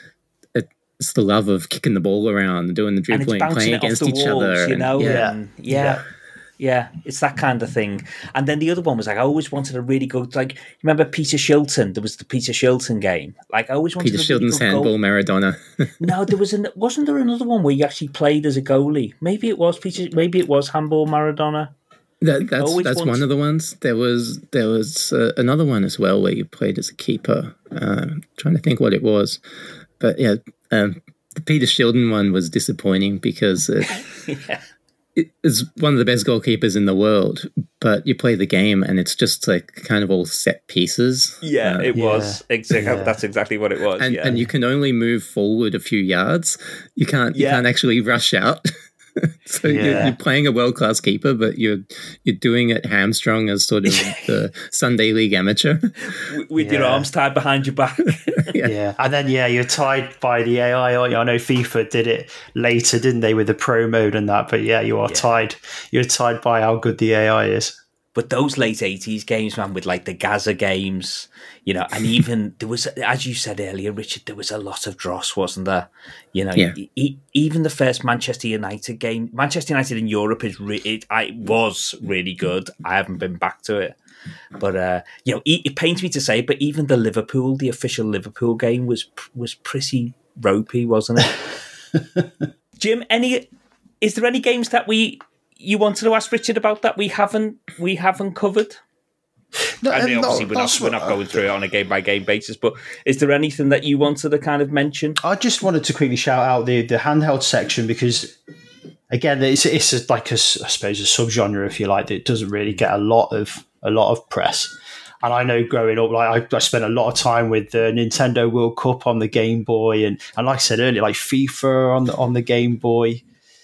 it's the love of kicking the ball around, doing the And it's dribbling, bouncing playing it off against the each walls, other. you and- know? Yeah. And yeah. Yeah, it's that kind of thing. And then the other one was like, I always wanted a really good, like, you remember Peter Shilton? There was the Peter Shilton game. Like, I always wanted Peter a really Shilton's good handball, goal. Maradona. No, there was an, wasn't there another one where you actually played as a goalie? Maybe it was Peter, maybe it was handball Maradona. That, that's Always that's want- one of the ones. There was there was uh, another one as well where you played as a keeper. Um, trying to think what it was, but yeah, um, the Peter Shilton one was disappointing because it, Yeah. it is one of the best goalkeepers in the world. But you play the game and it's just like kind of all set pieces. Yeah, Uh, it Yeah. was. Exactly. Yeah. That's exactly what it was. and yeah. and you can only move forward a few yards. You can't you Yeah. can't actually rush out. So you're, Yeah. you're playing a world class keeper, but you're you're doing it hamstrung as sort of the Sunday League amateur. with, with your Yeah. arms tied behind your back. Yeah. Yeah, and then yeah, you're tied by the A I. Aren't you? I know FIFA did it later, didn't they, with the pro mode and that? But yeah, you are Yeah. tied. You're tied by how good the A I is. But those late eighties games, man, with like the Gaza games, you know, and even there was, as you said earlier, Richard, there was a lot of dross, wasn't there? You know, Yeah. e- e- even the first Manchester United game, Manchester United in Europe is re- it, I was really good. I haven't been back to it, but uh, you know, it, it pains me to say, but even the Liverpool, the official Liverpool game was was pretty ropey, wasn't it? Jim, any is there any games that we you wanted to ask Richard about that we haven't we haven't covered? No, I mean, no, obviously, we're not, that's we're what- not going through it on a game by game basis, but is there anything that you wanted to kind of mention? I just wanted to quickly shout out the, the handheld section because, again, it's it's a, like a, s- I suppose a subgenre, if you like, that doesn't really get a lot of a lot of press. And I know growing up, like I, I spent a lot of time with the Nintendo World Cup on the Game Boy, and, and like I said earlier, like FIFA on the on the Game Boy.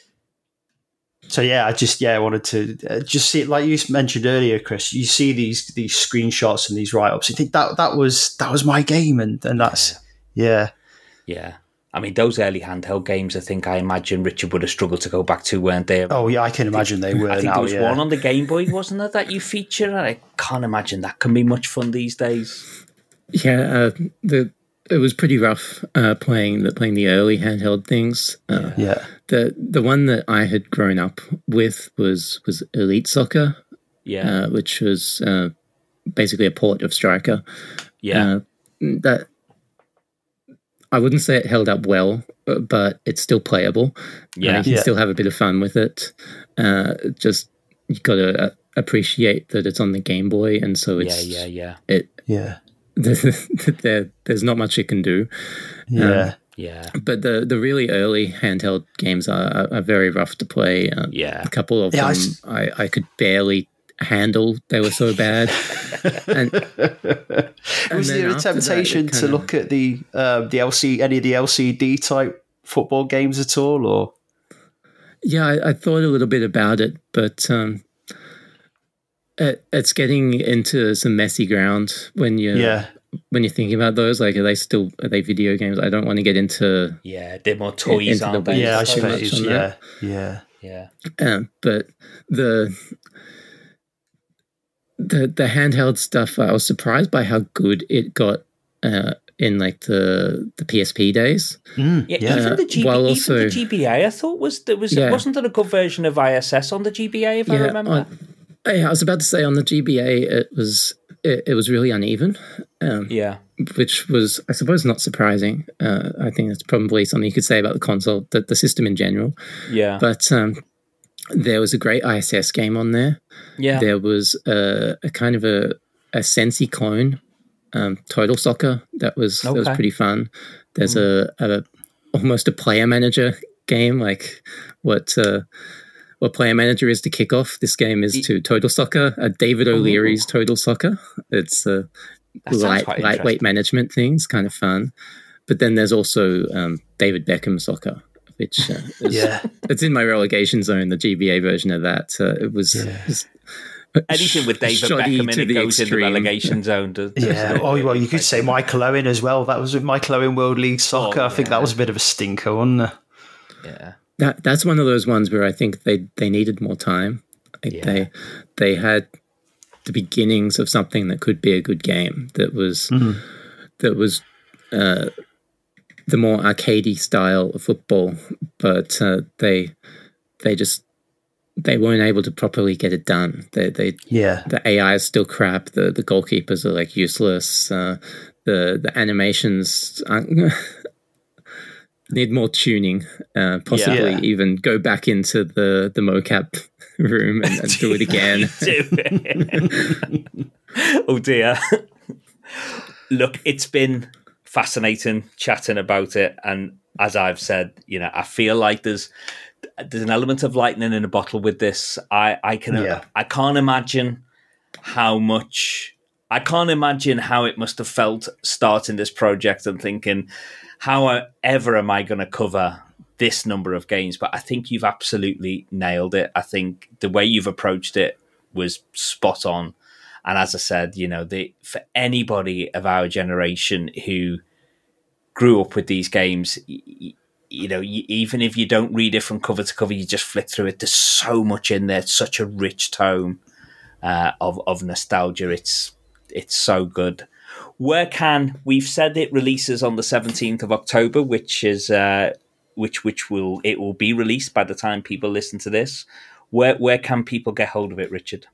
So yeah, I just yeah I wanted to uh, just see, like you mentioned earlier, Chris. You see these these screenshots and these write ups. You think that that was that was my game, and and that's yeah. Yeah. I mean, those early handheld games, I think I imagine Richard would have struggled to go back to, weren't they? Oh yeah, I can imagine they were. I think now, there was yeah. one on the Game Boy, wasn't there, that you feature? And I can't imagine that can be much fun these days. Yeah, uh, the it was pretty rough uh, playing the playing the early handheld things. Uh, Yeah, The the one that I had grown up with was was Elite Soccer, Yeah. uh, which was uh, basically a port of Striker. yeah. Uh, that I wouldn't say it held up well, but it's still playable. Yeah, uh, you can yeah. still have a bit of fun with it. Uh, just you got to uh, appreciate that it's on the Game Boy, and so yeah, it's yeah, yeah, it. Yeah, there, there's not much it can do. yeah. Um, yeah, But the, the really early handheld games are, are, are very rough to play. Uh, yeah. A couple of Yeah, I them s- I, I could barely handle. They were so bad. and, Was then there a after that, it temptation to kinda- look at the uh, the L C any of the L C D type football games at all, or Yeah, I, I thought a little bit about it, but um, it, it's getting into some messy ground when you yeah, when you're thinking about those. Like, are they still are they video games? I don't want to get into Yeah, they're more toys, into the aren't they? yeah, I so much suppose, on yeah, that. yeah, Yeah, Um, but the the the handheld stuff, I was surprised by how good it got uh, in like the the P S P days. Mm, yeah. yeah. Even the G B, while even also- the G B A, I thought was there was Yeah. wasn't there a good version of I S S on the G B A if I remember? on- yeah, I was about to say on the G B A, it was it, it was really uneven, um, yeah, which was, I suppose, not surprising. Uh, I think that's probably something you could say about the console, the, the system in general. yeah, But um, there was a great I S S game on there. yeah. There was a, a kind of a, a Sensi clone, um, Total Soccer, that was that was Okay. pretty fun. There's a, a almost a player manager game, like what uh, what player manager is to kick off. This game is to Total Soccer, a David O'Leary's Total Soccer. It's a That sounds light, quite lightweight management things, kind of fun. But then there's also um, David Beckham Soccer, which uh, is, Yeah. it's in my relegation zone, the G B A version of that. Uh, it was, Yeah. was Anything with David shoddy Beckham in to it the goes in the extreme. relegation zone. does- Yeah. Oh well, you could say Michael Owen as well. That was with Michael Owen World League Soccer. Oh, I think yeah. that was a bit of a stinker, wasn't it? Yeah, That that's one of those ones where I think they, they needed more time. Like Yeah. They they had the beginnings of something that could be a good game. That was that was uh, the more arcadey style of football, but uh, they they just they weren't able to properly get it done. They they Yeah. the A I is still crap. The the goalkeepers are like useless. Uh, the the animations aren't, need more tuning. Uh, possibly Yeah. even go back into the the mocap room and, and do it again. Do it. Oh dear. Look, it's been fascinating chatting about it, and as I've said, you know, I feel like there's there's an element of lightning in a bottle with this. I I can Yeah. I can't imagine how much I can't imagine how it must have felt starting this project and thinking, how ever am I going to cover this number of games? But I think you've absolutely nailed it. I think the way you've approached it was spot on. And as I said, you know, the, for anybody of our generation who grew up with these games, you, you know, you, even if you don't read it from cover to cover, you just flick through it. There's so much in there. It's such a rich tome uh, of of nostalgia. It's it's so good. Where can we've said it releases on the seventeenth of October, which is uh, which which will it will be released by the time people listen to this. Where where can people get hold of it, Richard?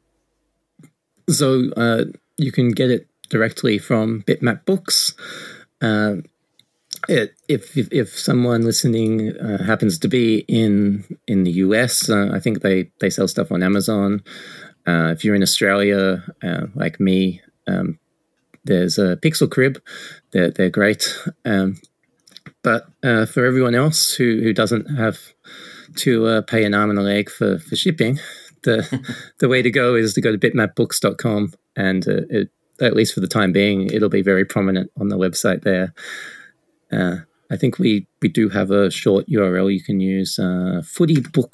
So uh, you can get it directly from Bitmap Books. Uh, it, if, if if someone listening uh, happens to be in in the U S, uh, I think they they sell stuff on Amazon. Uh, if you're in Australia, uh, like me, um, there's a Pixel Crib. They're they're great. Um, but uh, for everyone else who who doesn't have to uh, pay an arm and a leg for for shipping, the the way to go is to go to bitmap books dot com, and uh, it, at least for the time being, it'll be very prominent on the website there. Uh, I think we, we do have a short U R L you can use, uh, footybook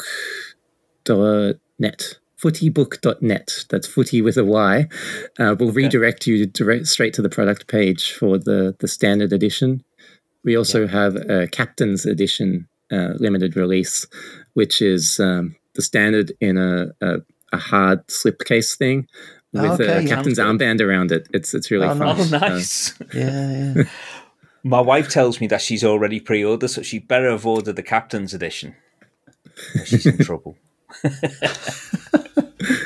dot net. footybook dot net. That's footy with a Y. Uh, we'll Okay. redirect you direct, straight to the product page for the, the standard edition. We also yeah. have a Captain's Edition uh, limited release, which is um, the standard in a, a, a hard slipcase thing with Oh, okay, a Captain's armband around it. It's it's really Oh, fun. Oh, nice. Uh, Yeah, yeah. My wife tells me that she's already pre-ordered, so she better have ordered the Captain's Edition. She's in trouble.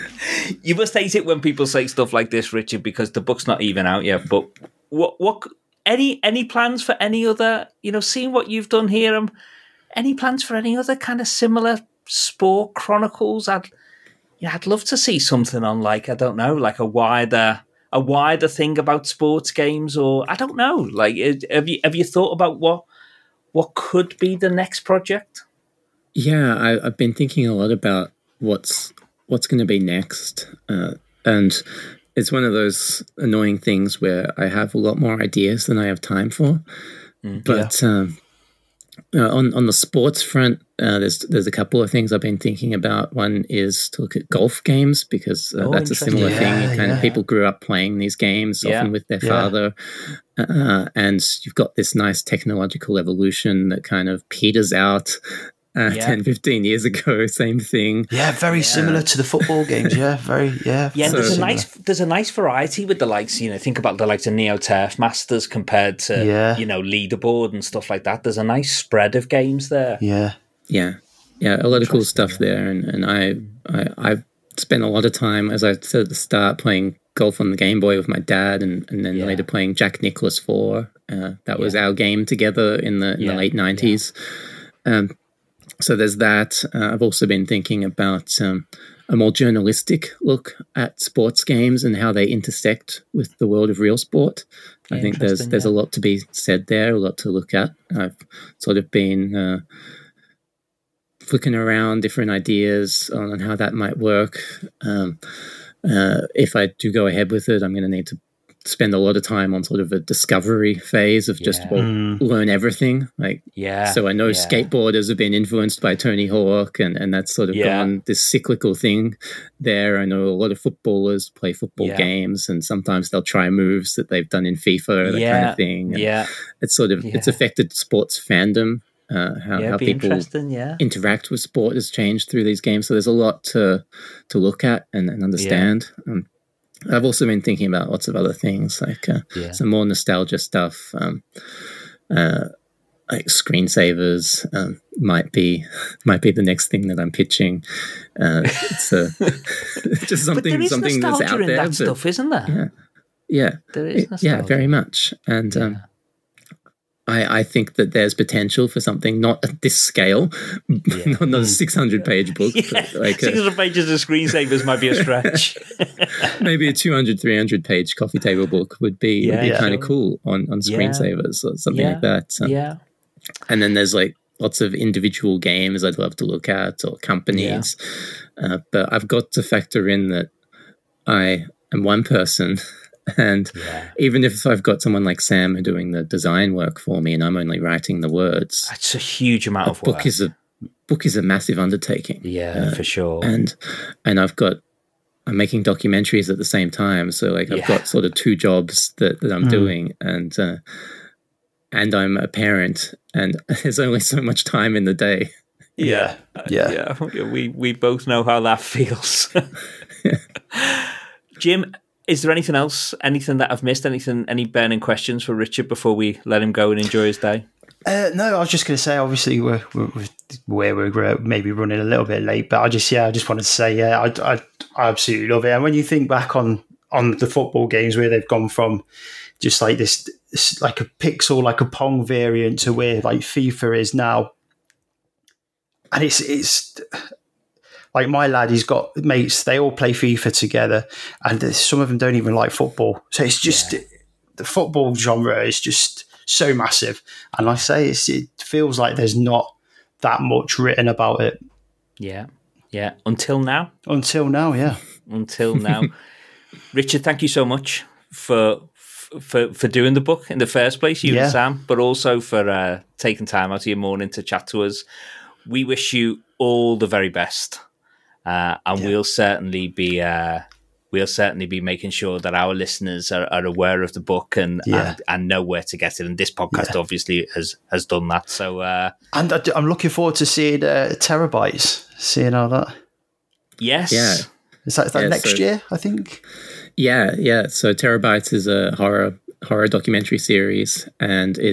You must hate it when people say stuff like this, Richard, because the book's not even out yet. But what what any any plans for any other? You know, seeing what you've done here, um, any plans for any other kind of similar sport chronicles? I'd yeah, I'd love to see something on like I don't know, like a wider a wider thing about sports games, or I don't know. Like, have you have you thought about what what could be the next project? Yeah, I, I've been thinking a lot about what's what's going to be next, uh, and it's one of those annoying things where I have a lot more ideas than I have time for. Mm, but yeah. um, uh, on on the sports front, uh, there's there's a couple of things I've been thinking about. One is to look at golf games because uh, oh, that's a similar yeah, thing. You kind yeah. of people grew up playing these games yeah. often with their yeah. father, uh, and you've got this nice technological evolution that kind of peters out. Uh, yeah. ten, fifteen years ago, same thing. Yeah, very yeah. similar to the football games. Yeah, very, yeah. Yeah, so there's similar. a nice there's a nice variety with the likes, you know, think about the likes of Neo Turf Masters compared to, yeah. you know, Leaderboard and stuff like that. There's a nice spread of games there. Yeah. Yeah. Yeah, a lot of cool stuff yeah. there. And, and I, I, I've spent a lot of time, as I said at the start, playing golf on the Game Boy with my dad and, and then yeah. later playing Jack Nicklaus four. Uh, that yeah. was our game together in the, in yeah. the late nineties. Yeah. Um, So there's that. Uh, I've also been thinking about um, a more journalistic look at sports games and how they intersect with the world of real sport. Yeah, I think there's there's yeah. a lot to be said there, a lot to look at. I've sort of been uh, flicking around different ideas on, on how that might work. Um, uh, if I do go ahead with it, I'm going to need to spend a lot of time on sort of a discovery phase of just yeah. well, mm. learn everything. Like, yeah. So I know yeah. skateboarders have been influenced by Tony Hawk, and, and that's sort of yeah. gone this cyclical thing there. I know a lot of footballers play football yeah. games, and sometimes they'll try moves that they've done in FIFA, that yeah. kind of thing. And yeah, it's sort of yeah. it's affected sports fandom. Uh, how, yeah, how people yeah. interact with sport has changed through these games. So there's a lot to to look at and, and understand. Yeah. Um, I've also been thinking about lots of other things, like uh, yeah. some more nostalgia stuff, um, uh, like screensavers um, might be might be the next thing that I'm pitching. Uh, it's uh, just something but there is something that's out in there. That but, stuff, isn't there? Yeah, yeah, there is. It, yeah, very much, and. Yeah. Um, I, I think that there's potential for something not at this scale, yeah. not a six hundred page book. Yeah. But like six hundred a, pages of screensavers might be a stretch. Maybe a two hundred, three hundred page coffee table book would be, yeah, would be yeah. kind of cool on, on screensavers yeah. or something yeah. like that. Um, yeah. And then there's like lots of individual games I'd love to look at or companies. Yeah. Uh, but I've got to factor in that I am one person. And yeah. even if I've got someone like Sam doing the design work for me and I'm only writing the words, that's a huge amount a of work. Book is a book is a massive undertaking. Yeah, uh, for sure. And and I've got I'm making documentaries at the same time, so like I've yeah. got sort of two jobs that, that I'm mm. doing, and uh, and I'm a parent, and there's only so much time in the day. Yeah, yeah, uh, yeah. We we both know how that feels. Jim, is there anything else, anything that I've missed, anything, any burning questions for Richard before we let him go and enjoy his day? Uh, no, I was just going to say, obviously, we're, we're, we're, we're maybe running a little bit late, but I just, yeah, I just wanted to say, yeah, I, I, I absolutely love it. And when you think back on, on the football games where they've gone from just like this, this, like a pixel, like a Pong variant to where like FIFA is now. And it's, it's, like my lad, he's got mates, they all play FIFA together, and some of them don't even like football. So it's just, yeah. the football genre is just so massive. And like I say, it's, it feels like there's not that much written about it. Yeah, yeah. Until now. Until now, yeah. Until now. Richard, thank you so much for for for doing the book in the first place, you yeah. and Sam, but also for uh, taking time out of your morning to chat to us. We wish you all the very best. Uh, and yeah. we'll certainly be uh, we'll certainly be making sure that our listeners are, are aware of the book and, yeah. and and know where to get it. And this podcast yeah. obviously has has done that. So uh, and I'm looking forward to seeing uh, Terabytes, seeing all that. Yes, yeah. Is that, is that yeah, next so, year? I think. Yeah, yeah. So Terabytes is a horror horror documentary series, and it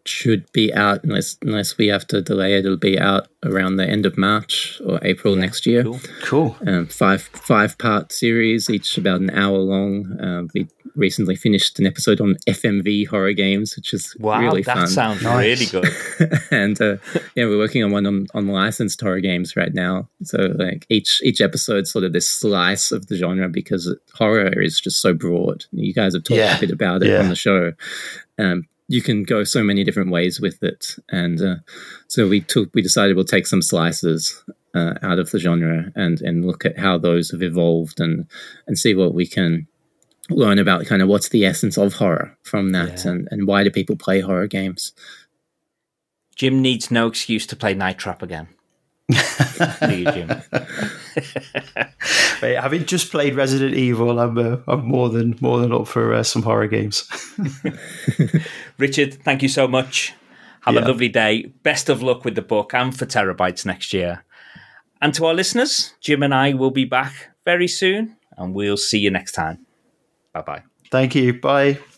should be out unless unless we have to delay it. It'll be out around the end of March or April yeah, next year. Cool. cool. Um, five five part series, each about an hour long. Uh, we recently finished an episode on F M V horror games, which is wow, really that fun. sounds nice. Really good. And uh, yeah, we're working on one on, on licensed horror games right now. So like each each episode, sort of this slice of the genre, because horror is just so broad. You guys have talked yeah. a bit about it yeah. on the show. Um, you can go so many different ways with it, and uh, so we took we decided we'll take some slices uh, out of the genre and and look at how those have evolved and and see what we can learn about kind of what's the essence of horror from that, yeah. and and why do people play horror games. Jim needs no excuse to play Night Trap again. Do you, Jim? Wait, having just played Resident Evil, I'm uh, I'm more than more than up for uh, some horror games. Richard, thank you so much. Have yeah. a lovely day. Best of luck with the book and for Terabytes next year. And to our listeners, Jim and I will be back very soon, and we'll see you next time. Bye bye. Thank you. Bye.